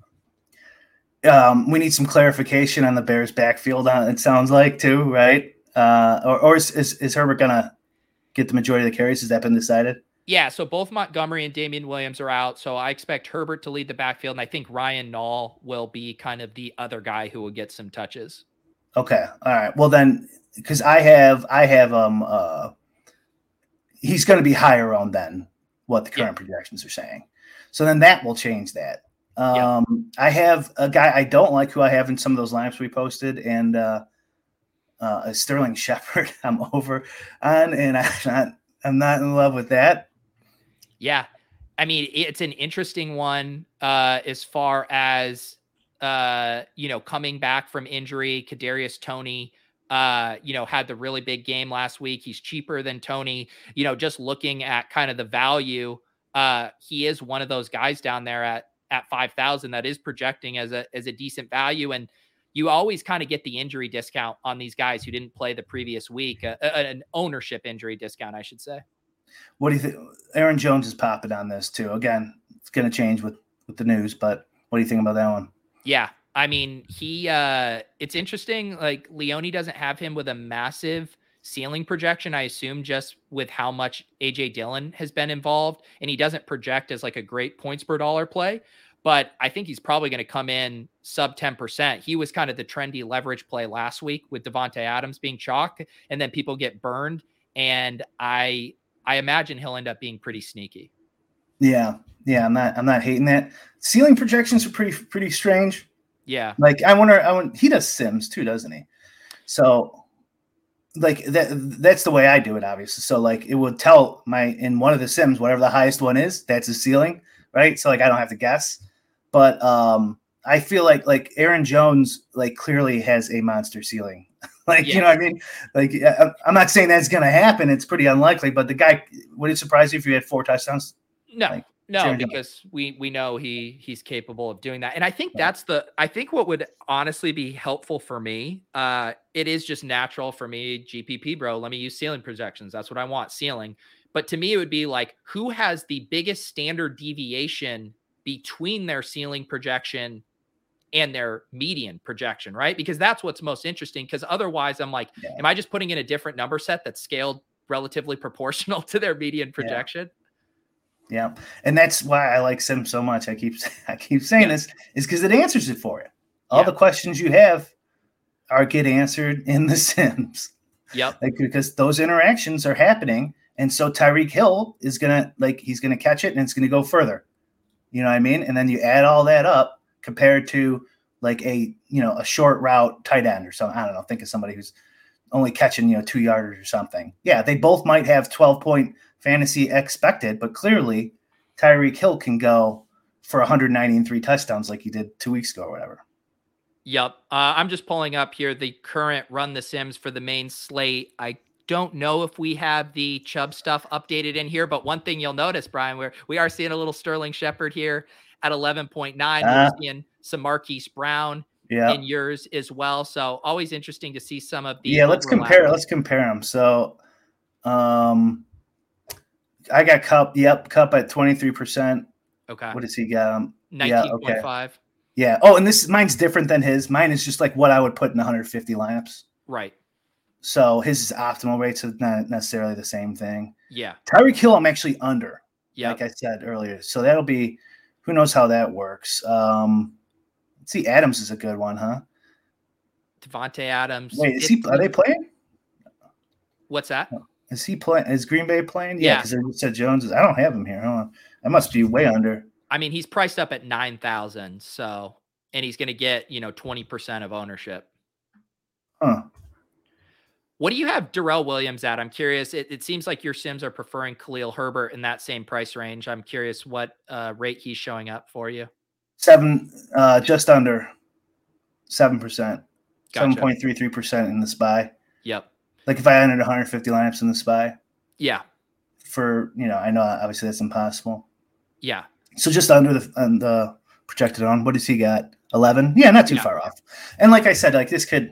Um, we need some clarification on the Bears backfield. On it sounds like too, right? Uh, or or is, is is Herbert gonna get the majority of the carries? Has that been decided? Yeah. So both Montgomery and Damian Williams are out. So I expect Herbert to lead the backfield, and I think Ryan Nall will be kind of the other guy who will get some touches. Okay. All right. Well then, because I have I have um uh he's going to be higher on than what the current yeah. projections are saying. So then that will change that. Um, yeah. I have a guy I don't like who I have in some of those lineups we posted, and uh, uh, Sterling Shepard I'm over on, and I'm not, I'm not in love with that. Yeah. I mean, it's an interesting one uh, as far as, uh, you know, coming back from injury. Kadarius Toney, uh, you know, had the really big game last week. He's cheaper than Toney. You know, just looking at kind of the value, uh, he is one of those guys down there at, at five thousand that is projecting as a, as a decent value. And you always kind of get the injury discount on these guys who didn't play the previous week, uh, an ownership injury discount, I should say. What do you think? Aaron Jones is popping on this too. Again, it's going to change with, with the news, but what do you think about that one? Yeah. I mean, he, uh, it's interesting. Like Leone doesn't have him with a massive ceiling projection, I assume, just with how much A J Dillon has been involved, and he doesn't project as like a great points per dollar play. but I think he's probably going to come in sub ten percent. He was kind of the trendy leverage play last week with Davante Adams being chalk, and then people get burned. And I, I imagine he'll end up being pretty sneaky. Yeah. Yeah. I'm not, I'm not hating that. Ceiling projections are pretty, pretty strange. Yeah. Like I wonder, I want, he does Sims too, doesn't he? So like that, that's the way I do it, obviously. So like it would tell my, in one of the Sims, whatever the highest one is, that's his ceiling. Right. So like, I don't have to guess, but um, I feel like, like Aaron Jones, like clearly has a monster ceiling. Like, yeah. You know what I mean? Like, I'm not saying that's going to happen. It's pretty unlikely, but the guy, would it surprise you if you had four touchdowns? No, like, no, because we, we know he, he's capable of doing that. And I think that's the, I think what would honestly be helpful for me, uh, it is just natural for me, G P P bro, let me use ceiling projections. That's what I want, ceiling. But to me, it would be like, who has the biggest standard deviation between their ceiling projection and their median projection, right? Because that's what's most interesting. Because otherwise I'm like, yeah. Am I just putting in a different number set that's scaled relatively proportional to their median projection? Yeah. yeah. And that's why I like Sim so much. I keep, I keep saying yeah. this is because it answers it for you. All yeah. the questions you have are get answered in the Sims. Yep. Like, because those interactions are happening. And so Tyreek Hill is going to like, he's going to catch it and it's going to go further. You know what I mean? And then you add all that up compared to like a, you know, a short route tight end or something. I don't know. Think of somebody who's only catching, you know, two yarders or something. Yeah. They both might have twelve point fantasy expected, but clearly Tyreek Hill can go for one hundred ninety and three touchdowns like he did two weeks ago or whatever. Yep. Uh, I'm just pulling up here the current Run the Sims for the main slate. I don't know if we have the Chubb stuff updated in here, but one thing you'll notice, Brian, we're, we are seeing a little Sterling Shepard here at eleven point nine. Uh, we're seeing some Marquise Brown yeah. in yours as well. So always interesting to see some of the. Yeah, let's compare. Let's compare them. So um, I got Cup. Yep. Cup at twenty-three percent. Okay. What does he got? Um, nineteen point five. Yeah, okay. yeah. Oh, and this mine's different than his. Mine is just like what I would put in one hundred fifty lineups. Right. So his is optimal rates is not necessarily the same thing. Yeah. Tyreek Hill, I'm actually under. Yeah. Like I said earlier. So that'll be, who knows how that works. Um, let's see, Adams is a good one, huh? Davante Adams. Wait, is he, are they playing? What's that? Is he playing? Is Green Bay playing? Yeah. Because yeah, they said Jones is. I don't have him here. Hold on. I must be way under. I mean, he's priced up at nine thousand. So, and he's going to get, you know, twenty percent of ownership. Huh. What do you have Darrell Williams at? I'm curious. It, it seems like your Sims are preferring Khalil Herbert in that same price range. I'm curious what uh, rate he's showing up for you. Seven, uh, just under seven percent, gotcha. seven point three three percent in the SPY. Yep. Like if I entered one hundred fifty lineups in the SPY. Yeah. For, you know, I know obviously that's impossible. Yeah. So just under the, on the projected on. What does he got? eleven? Yeah, not too yeah. far off. And like I said, like this could.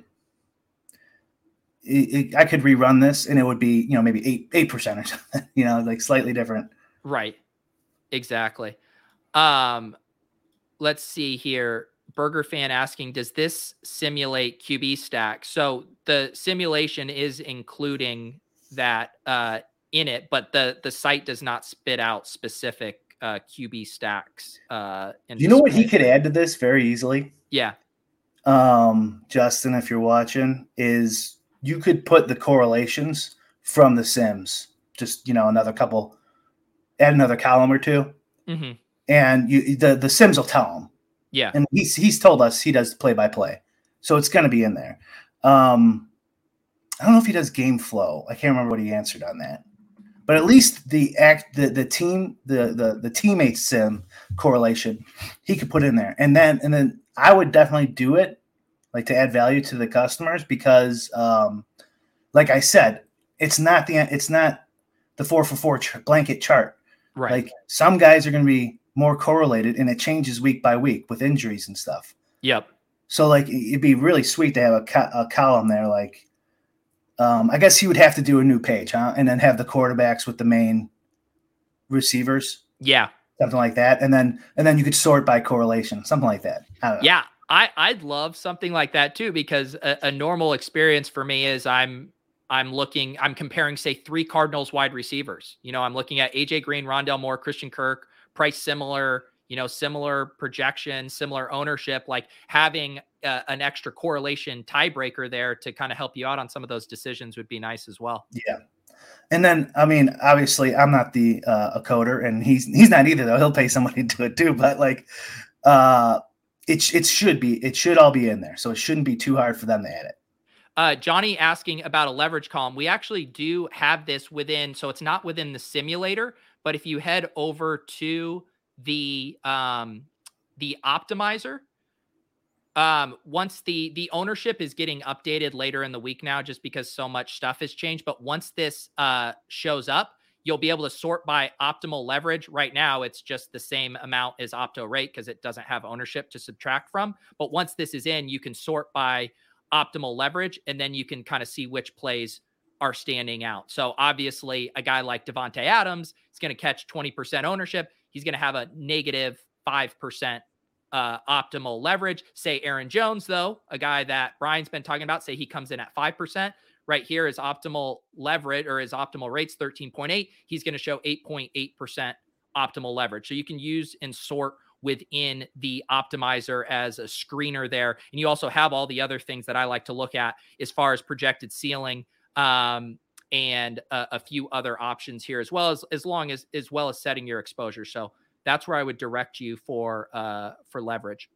It, it, I could rerun this and it would be, you know, maybe eight, eight percent or something, you know, like slightly different. Right. Exactly. Um, let's see here. Burger fan asking, does this simulate Q B stack? So the simulation is including that uh, in it, but the, the site does not spit out specific uh, Q B stacks. Uh, in you know what he could add to this very easily? Yeah. Um, Justin, if you're watching, is you could put the correlations from the Sims, just, you know, another couple, add another column or two. Mm-hmm. And you, the, the Sims will tell him. Yeah. And he's, he's told us he does play by play. So it's going to be in there. Um, I don't know if he does game flow. I can't remember what he answered on that, but at least the act, the, the team, the, the, the teammate Sim correlation, he could put in there. And then, and then I would definitely do it, like to add value to the customers, because um, like I said, it's not the, it's not the four for four ch- blanket chart. Right. Like some guys are going to be more correlated and it changes week by week with injuries and stuff. Yep. So like, it'd be really sweet to have a, co- a column there. Like, um, I guess he would have to do a new page, huh? And then have the quarterbacks with the main receivers. Yeah. Something like that. And then, and then you could sort by correlation, something like that. I don't know. Yeah. I, I'd love something like that too, because a, a normal experience for me is I'm I'm looking, I'm comparing, say, three Cardinals wide receivers. You know, I'm looking at A J Green, Rondale Moore, Christian Kirk, price similar, you know, similar projection, similar ownership, like having uh, an extra correlation tiebreaker there to kind of help you out on some of those decisions would be nice as well. Yeah. And then, I mean, obviously I'm not the uh, a coder, and he's he's not either, though. He'll pay somebody to do it too. But like, uh, it, it should be, it should all be in there. So it shouldn't be too hard for them to add it. Uh, Johnny asking about a leverage column. We actually do have this within, so it's not within the simulator, but if you head over to the um, the optimizer, um, once the the ownership is getting updated later in the week now, just because so much stuff has changed. But once this uh, shows up, you'll be able to sort by optimal leverage. Right now, it's just the same amount as opto rate because it doesn't have ownership to subtract from. But once this is in, you can sort by optimal leverage, and then you can kind of see which plays are standing out. So obviously, a guy like Devontae Adams is going to catch twenty percent ownership. He's going to have a negative five percent uh, optimal leverage. Say Aaron Jones, though, a guy that Brian's been talking about, say he comes in at five percent. Right here is optimal leverage, or his optimal rate's thirteen point eight. He's going to show eight point eight percent optimal leverage. So you can use and sort within the optimizer as a screener there. And you also have all the other things that I like to look at as far as projected ceiling, um, and a, a few other options here, as well as, as long as, as well as setting your exposure. So that's where I would direct you for, uh, for leverage.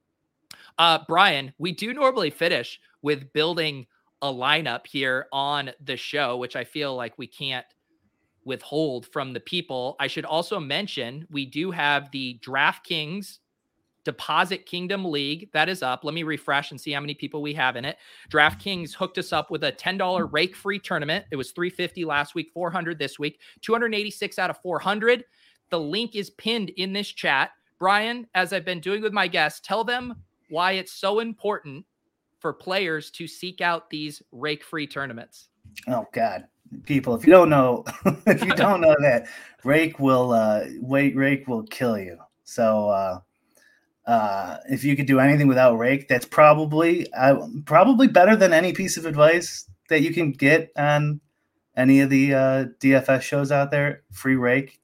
Uh, Brian, we do normally finish with building a lineup here on the show, which I feel like we can't withhold from the people. I should also mention, we do have the DraftKings Deposit Kingdom League that is up. Let me refresh and see how many people we have in it. DraftKings hooked us up with a ten dollars rake free tournament. It was three hundred fifty dollars last week, four hundred dollars this week, two hundred eighty-six out of four hundred. The link is pinned in this chat. Brian, as I've been doing with my guests, tell them why it's so important for players to seek out these rake free tournaments. Oh God, people, if you don't know, if you don't know that, rake will uh wait, rake will kill you. So uh uh if you could do anything without rake, that's probably uh, probably better than any piece of advice that you can get on any of the uh D F S shows out there. Free rake.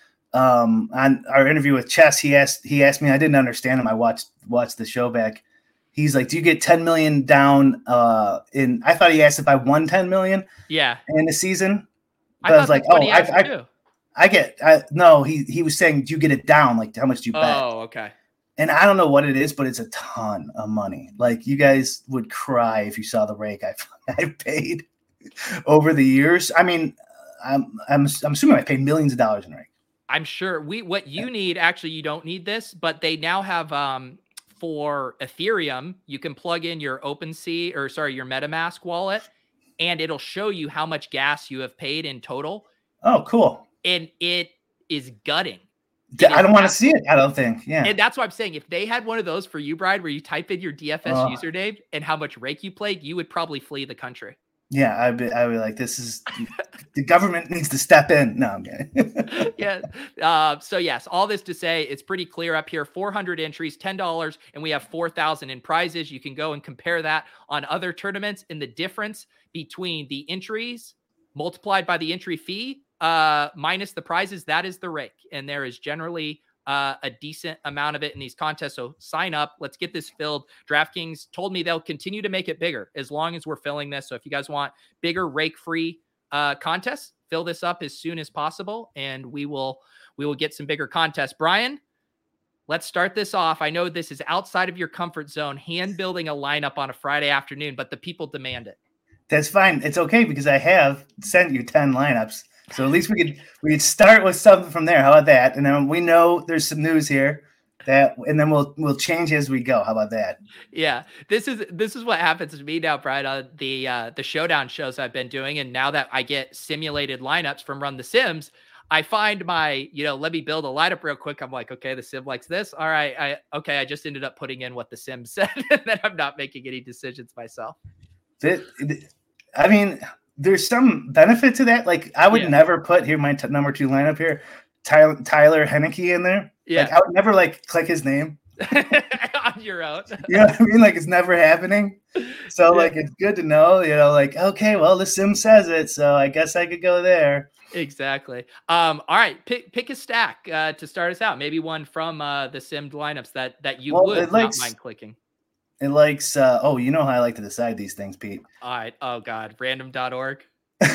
Um on our interview with Chess, he asked he asked me, I didn't understand him. I watched watched the show back. He's like, do you get ten million down uh in I thought he asked if I won ten million yeah in the season. But I, I was like, oh, I, I, I get I, no, he he was saying, do you get it down? Like, how much do you bet? Oh, okay. And I don't know what it is, but it's a ton of money. Like, you guys would cry if you saw the rake I've I've paid over the years. I mean, I'm I'm I'm assuming I paid millions of dollars in rake. I'm sure we what you need, actually, you don't need this, but they now have um for Ethereum, you can plug in your OpenSea or sorry, your MetaMask wallet, and it'll show you how much gas you have paid in total. Oh, cool. And it is gutting. It I don't want to see it. I don't think. Yeah. And that's what I'm saying. If they had one of those for you, Bride, where you type in your D F S uh, username and how much rake you played, you would probably flee the country. Yeah, I'd be, I'd be like, this is the government needs to step in. No, I'm kidding. yeah. Uh, so yes, all this to say, it's pretty clear up here. four hundred entries, ten dollars, and we have four thousand in prizes. You can go and compare that on other tournaments, and the difference between the entries multiplied by the entry fee uh, minus the prizes, that is the rake. And there is generally uh, a decent amount of it in these contests. So sign up. Let's get this filled. DraftKings told me they'll continue to make it bigger as long as we're filling this. So if you guys want bigger rake-free uh, contests, fill this up as soon as possible, and we will we will get some bigger contests. Brian, let's start this off. I know this is outside of your comfort zone, hand building a lineup on a Friday afternoon, but the people demand it. That's fine. It's okay because I have sent you ten lineups. So at least we could we could start with something from there. How about that? And then we know there's some news here that, and then we'll we'll change as we go. How about that? Yeah, this is this is what happens to me now, Brian, on the uh, the showdown shows I've been doing, and now that I get simulated lineups from Run the Sims, I find my you know let me build a lineup real quick. I'm like, okay, the sim likes this. All right, I okay, I just ended up putting in what the sim said, and then I'm not making any decisions myself. It, it, I mean, there's some benefit to that. Like, I would yeah. never put here my t- number two lineup here, Tyler, Tyler Henneke in there. Yeah, like, I would never like click his name on your own. You know what I mean? Like it's never happening. So like it's good to know, you know, like, okay, well, the sim says it, so I guess I could go there. Exactly. Um, all right, pick pick a stack uh, to start us out. Maybe one from uh, the simmed lineups that that you Well, would it not likes- mind clicking. It likes uh oh, you know how I like to decide these things, Pete. All right. Oh God, random dot org. All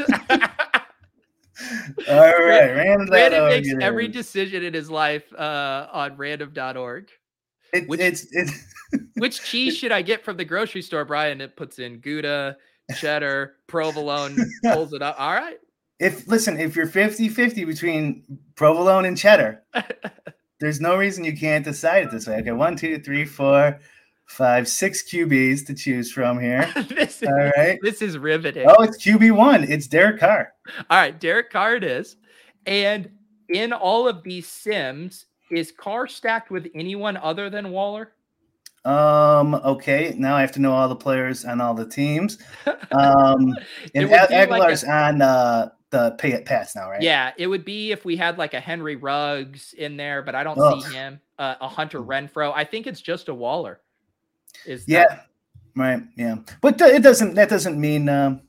right, random. Brandon makes every decision in his life uh, on random dot org. It, Which- it's it's Which cheese should I get from the grocery store, Brian? It puts in Gouda, cheddar, provolone, pulls it up. All right. if listen, if you're fifty-fifty between provolone and cheddar, there's no reason you can't decide it this way. Okay, one, two, three, four, five, six Q Bs to choose from here. this, is, All right. this is riveting. Oh, it's Q B one. It's Derek Carr. All right, Derek Carr it is. And in all of these sims, is Carr stacked with anyone other than Waller? Um. Okay. Now I have to know all the players on all the teams. Um. It and would be like Aguilar's a- on uh, the pay pass now, right? Yeah, it would be if we had like a Henry Ruggs in there, but I don't Ugh. see him. Uh, a Hunter Renfro. I think it's just a Waller. Is that- Yeah. Right. Yeah. But th- it doesn't. That doesn't mean um,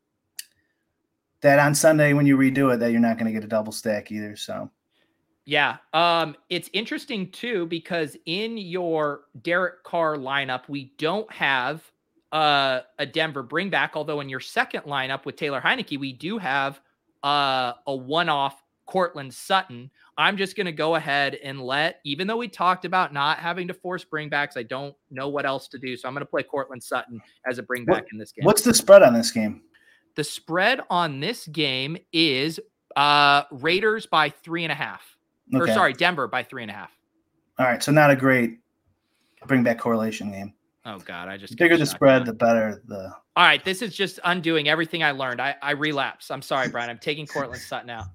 that on Sunday when you redo it that you're not going to get a double stack either. So. Yeah. Um, it's interesting too, because in your Derek Carr lineup, we don't have uh, a Denver bring back, although in your second lineup with Taylor Heineke, we do have uh, a one-off Cortland Sutton. I'm just going to go ahead and let, even though we talked about not having to force bringbacks, I don't know what else to do. So I'm going to play Cortland Sutton as a bringback What- in this game. What's the spread on this game? The spread on this game is uh, Raiders by three and a half. Or Okay. sorry, Denver by three and a half. All right. So not a great bring back correlation game. Oh God, I just The bigger got the shot spread, down. the better the. All right, this is just undoing everything I learned. I, I relapse. I'm sorry, Brian. I'm taking Cortland Sutton out.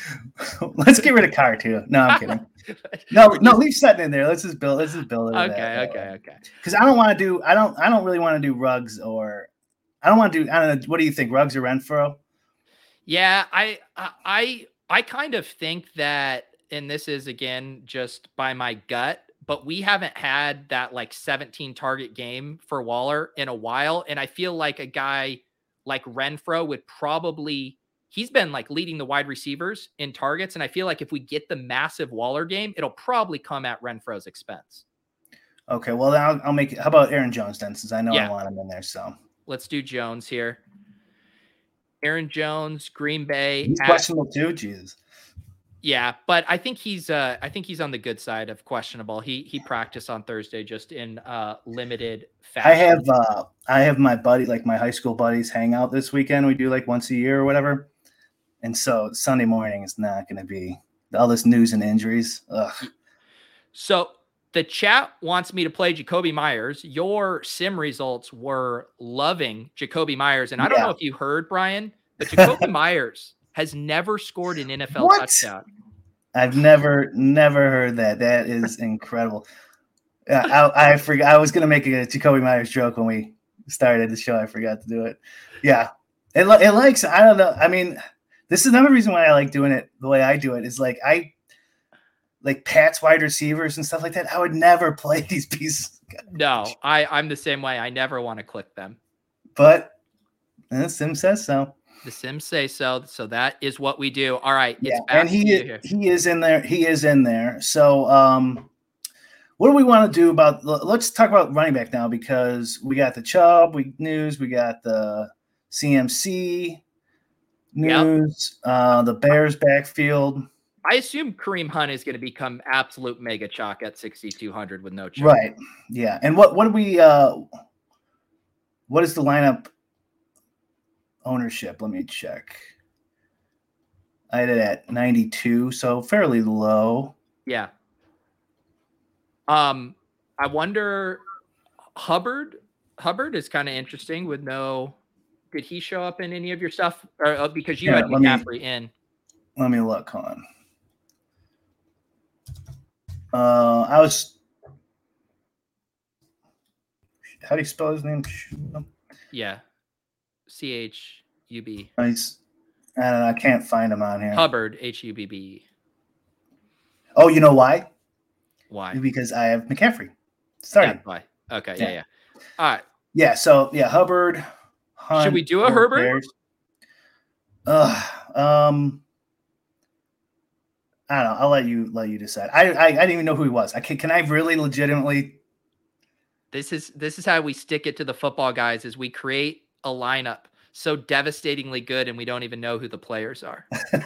Let's get rid of Carr too. No, I'm kidding. No, no, leave Sutton in there. Let's just build. Let's just build it. Okay, okay, okay. Because I don't want to do. I don't. I don't really want to do Ruggs or. I don't want to do. I don't know. What do you think, Ruggs or Renfro? Yeah, I I I kind of think that, and this is again just by my gut, but we haven't had that like seventeen target game for Waller in a while, and I feel like a guy like Renfro would probably. He's been like leading the wide receivers in targets. And I feel like if we get the massive Waller game, it'll probably come at Renfro's expense. Okay. Well, then I'll, I'll make it. How about Aaron Jones then, since I know Yeah. I want him in there. So Let's do Jones here. Aaron Jones, Green Bay. he's at- questionable too. Jesus. yeah, but I think he's uh I think he's on the good side of questionable. He he practiced on Thursday just in uh limited fashion. I have uh I have my buddy, like my high school buddies, hang out this weekend. We do like once a year or whatever. And so Sunday morning is not going to be all this news and injuries. Ugh. So the chat wants me to play Jacoby Myers. Your sim results were loving Jacoby Myers. And I don't Yeah. know if you heard, Brian, but Jacoby Myers has never scored an N F L What? touchdown. I've never, never heard that. That is incredible. Yeah, I, I forgot. I was going to make a Jacoby Myers joke when we started the show. I forgot to do it. Yeah. It, li- it likes, I don't know. I mean, this is another reason why I like doing it the way I do it is like, I like Pat's wide receivers and stuff like that. I would never play these pieces, No, I, I'm the same way. I never want to click them. but uh, Sim says so. The Sims say so. So that is what we do. All right. It's Yeah, back and to you he here. he is in there. He is in there. So, um, what do we want to do about? Let's talk about running back now because we got the Chubb we news. We got the C M C news. Uh, the Bears backfield. I assume Kareem Hunt is going to become absolute mega chalk at sixty-two hundred with no chalk. Right. Yeah. And what what do we? Uh, what is the lineup ownership? Let me check. I had it at ninety-two, so fairly low. Yeah. Um, I wonder Hubbard. Hubbard is kind of interesting with no. Did he show up in any of your stuff? Or, uh, because you Yeah, had let me- McCaffrey in. Let me look on. Uh, I was. How do you spell his name? Yeah. C H U B. Nice. I don't know. I can't find him on here. Hubbard, H U B B. Oh, you know why? Why? Because I have McCaffrey starting. That's why. Okay. Yeah. Yeah. Yeah. All right. Yeah. So yeah, Hubbard. Hunt, Should we do a or Herbert? Bears. Uh, um, I don't know. I'll let you let you decide. I I, I didn't even know who he was. I can can I really legitimately? This is this is how we stick it to the football guys: is we create a lineup so devastatingly good, and we don't even know who the players are.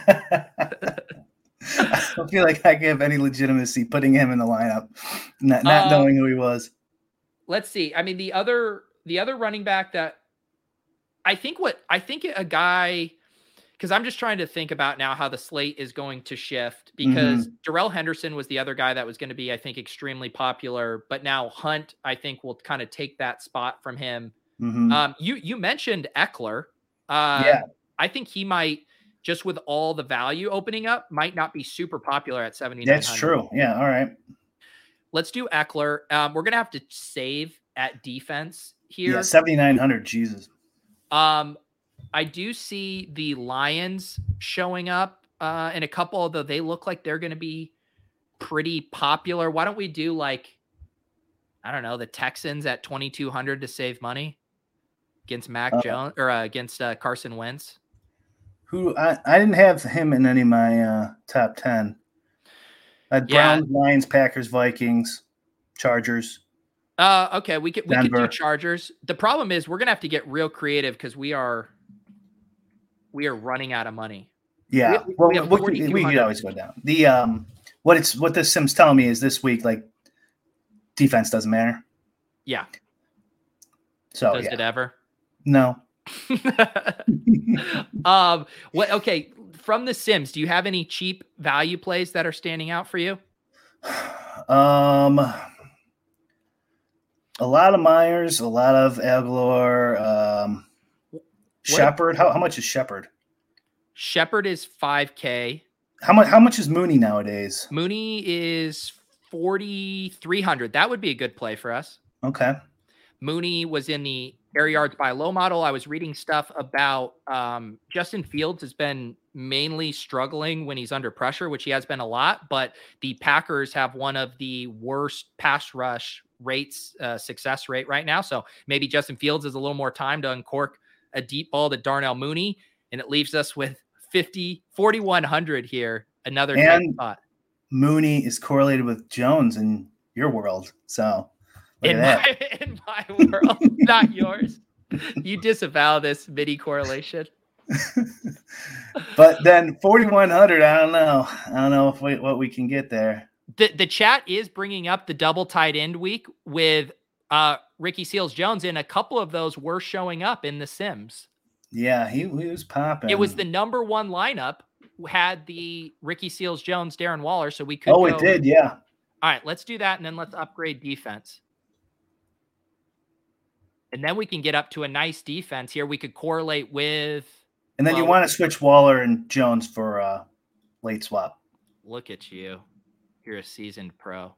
I don't feel like I have any legitimacy putting him in the lineup, not not Um, knowing who he was. Let's see. I mean, the other the other running back that I think what I think a guy, because I'm just trying to think about now how the slate is going to shift, because Mhm. Darrell Henderson was the other guy that was going to be, I think, extremely popular, but now Hunt, I think, will kind of take that spot from him. Mhm. Um, you you mentioned Eckler. Uh, Yeah. I think he might, just with all the value opening up, might not be super popular at seventy-nine hundred. That's true. Yeah. All right. Let's do Eckler. Um, we're gonna have to save at defense here. Yeah. seventy-nine hundred. Jesus. Um, I do see the Lions showing up uh, in a couple, although they look like they're going to be pretty popular. Why don't we do like, I don't know, the Texans at twenty-two hundred to save money against Mac Uh, Jones or uh, against uh, Carson Wentz? Who I, I didn't have him in any of my uh, top ten. I had Yeah. Browns, Lions, Packers, Vikings, Chargers. Uh, okay, we could we could do Denver. Chargers. The problem is we're gonna have to get real creative because we are we are running out of money. Yeah. We- well, we have we, we, forty-two we could hundred. always go down. The um, what it's what this Sim's telling me is this week, like defense doesn't matter. Yeah, So does yeah. it ever? No. um, what? Okay, from the Sims, do you have any cheap value plays that are standing out for you? Um, a lot of Myers, a lot of Aguilar. Um, Shepard. How how much is Shepard? Shepard is five K. How much how much is Mooney nowadays? Mooney is forty-three hundred. That would be a good play for us. Okay. Mooney was in the air yards by low model. I was reading stuff about um, Justin Fields has been mainly struggling when he's under pressure, which he has been a lot, but the Packers have one of the worst pass rush rates, uh, success rate right now. So maybe Justin Fields has a little more time to uncork a deep ball to Darnell Mooney, and it leaves us with fifty, forty-one hundred here. Another tight And spot. Mooney is correlated with Jones in your world. So look In at my, that. in my world, not yours. You disavow this midi correlation. But then forty-one hundred, I don't know. I don't know if we, what we can get there. The the chat is bringing up the double tight end week with uh, Ricky Seals Jones, and a couple of those were showing up in the Sims. Yeah, he, he was popping. It was the number one lineup, had the Ricky Seals Jones, Darren Waller, so we could. Oh, go, it did, yeah. All right, let's do that, and then let's upgrade defense. And then we can get up to a nice defense here. We could correlate with. And then well, you want to switch Waller and Jones for uh, late swap. Look at you. You're a seasoned pro.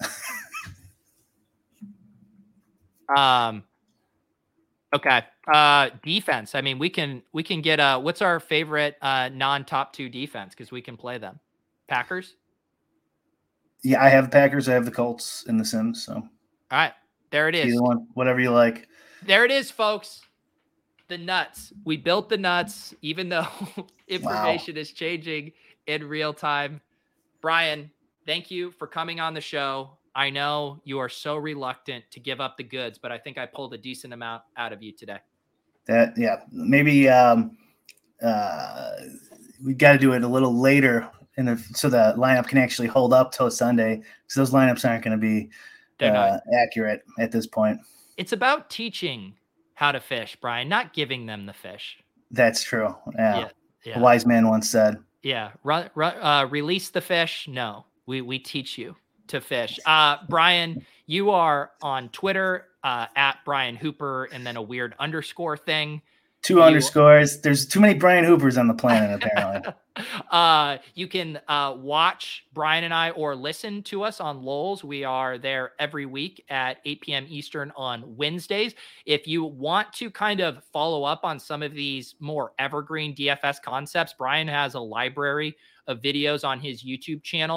um. Okay. Uh, defense. I mean, we can we can get uh what's our favorite uh non-top two defense, because we can play them. Packers. Yeah, I have Packers. I have the Colts in the Sims. So All right, there it is. either one, whatever you like. There it is, folks. The nuts. We built the nuts, even though information wow. is changing in real time. Brian, thank you for coming on the show. I know you are so reluctant to give up the goods, but I think I pulled a decent amount out of you today. That, yeah, maybe um, uh, we got to do it a little later, in the, so the lineup can actually hold up till Sunday, because those lineups aren't going to be uh, accurate at this point. It's about teaching how to fish, Brian, not giving them the fish. That's true. Yeah, yeah, yeah. A wise man once said. Yeah, run, run, uh, release the fish. No, we we teach you to fish. Uh, Brian, you are on Twitter uh, at Brian Hooper, and then a weird underscore thing. Two you, underscores. There's too many Brian Hoopers on the planet, apparently. uh, you can uh, watch Brian and I, or listen to us on Lowell's. We are there every week at eight p.m. Eastern on Wednesdays. If you want to kind of follow up on some of these more evergreen D F S concepts, Brian has a library of videos on his YouTube channel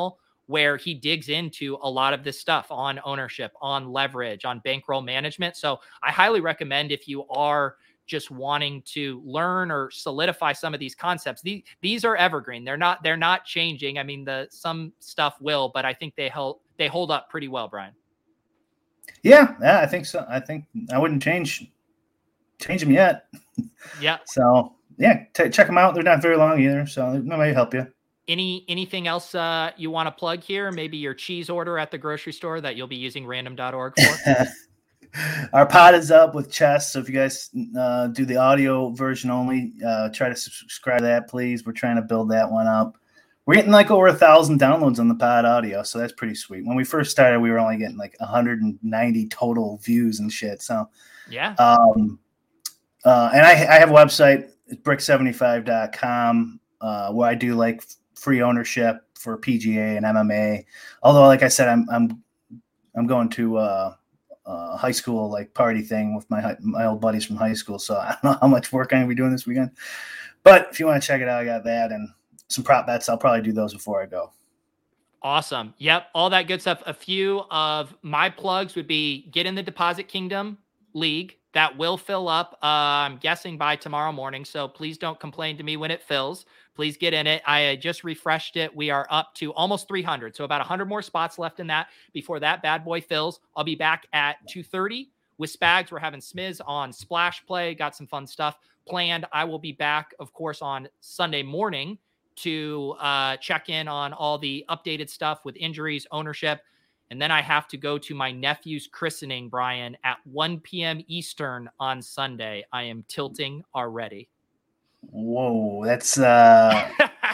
where he digs into a lot of this stuff on ownership, on leverage, on bankroll management. So I highly recommend, if you are just wanting to learn or solidify some of these concepts, these, these are evergreen. They're not, they're not changing. I mean, the, some stuff will, but I think they hold, they hold up pretty well, Brian. Yeah. Yeah. I think so. I think I wouldn't change, change them yet. Yeah. So yeah, t- check them out. They're not very long either. So that might help you. Any, anything else uh, you want to plug here? Maybe your cheese order at the grocery store that you'll be using random dot org for? Our pod is up with Chess. So if you guys uh, do the audio version only, uh, try to subscribe to that, please. We're trying to build that one up. We're getting like over a thousand downloads on the pod audio. So that's pretty sweet. When we first started, we were only getting like one hundred ninety total views and shit. So yeah. Um, uh, and I, I have a website, brick seventy-five dot com, uh, where I do like free ownership for P G A and M M A. Although, like I said, I'm, I'm, I'm going to, uh, Uh, high school like party thing with my my old buddies from high school, so I don't know how much work I'm gonna be doing this weekend. But if you want to check it out, I got that and some prop bets. I'll probably do those before I go. Awesome. Yep, all that good stuff. A few of my plugs would be get in the Deposit Kingdom League. That will fill up, uh, I'm guessing, by tomorrow morning. So please don't complain to me when it fills. Please get in it. I just refreshed it. We are up to almost three hundred. So about one hundred more spots left in that before that bad boy fills. I'll be back at two thirty with Spags. We're having Smiz on Splash Play. Got some fun stuff planned. I will be back, of course, on Sunday morning to uh, check in on all the updated stuff with injuries, ownership. And then I have to go to my nephew's christening, Brian, at one p.m. Eastern on Sunday. I am tilting already. Whoa, that's uh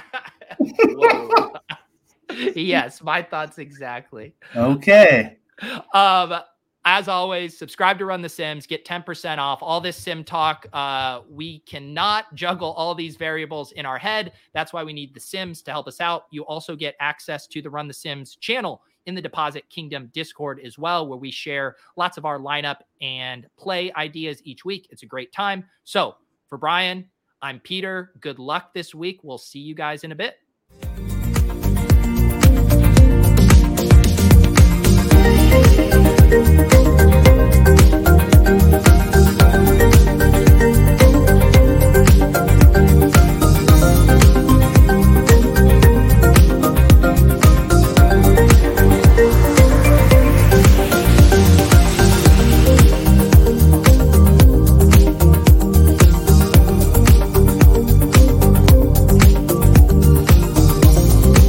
Whoa. Yes, my thoughts exactly. Okay. Um, as always, subscribe to Run the Sims, get ten percent off. All this sim talk, uh, we cannot juggle all these variables in our head. That's why we need the Sims to help us out. You also get access to the Run the Sims channel in the Deposit Kingdom Discord as well, where we share lots of our lineup and play ideas each week. It's a great time. So for Brian, I'm Peter. Good luck this week. We'll see you guys in a bit.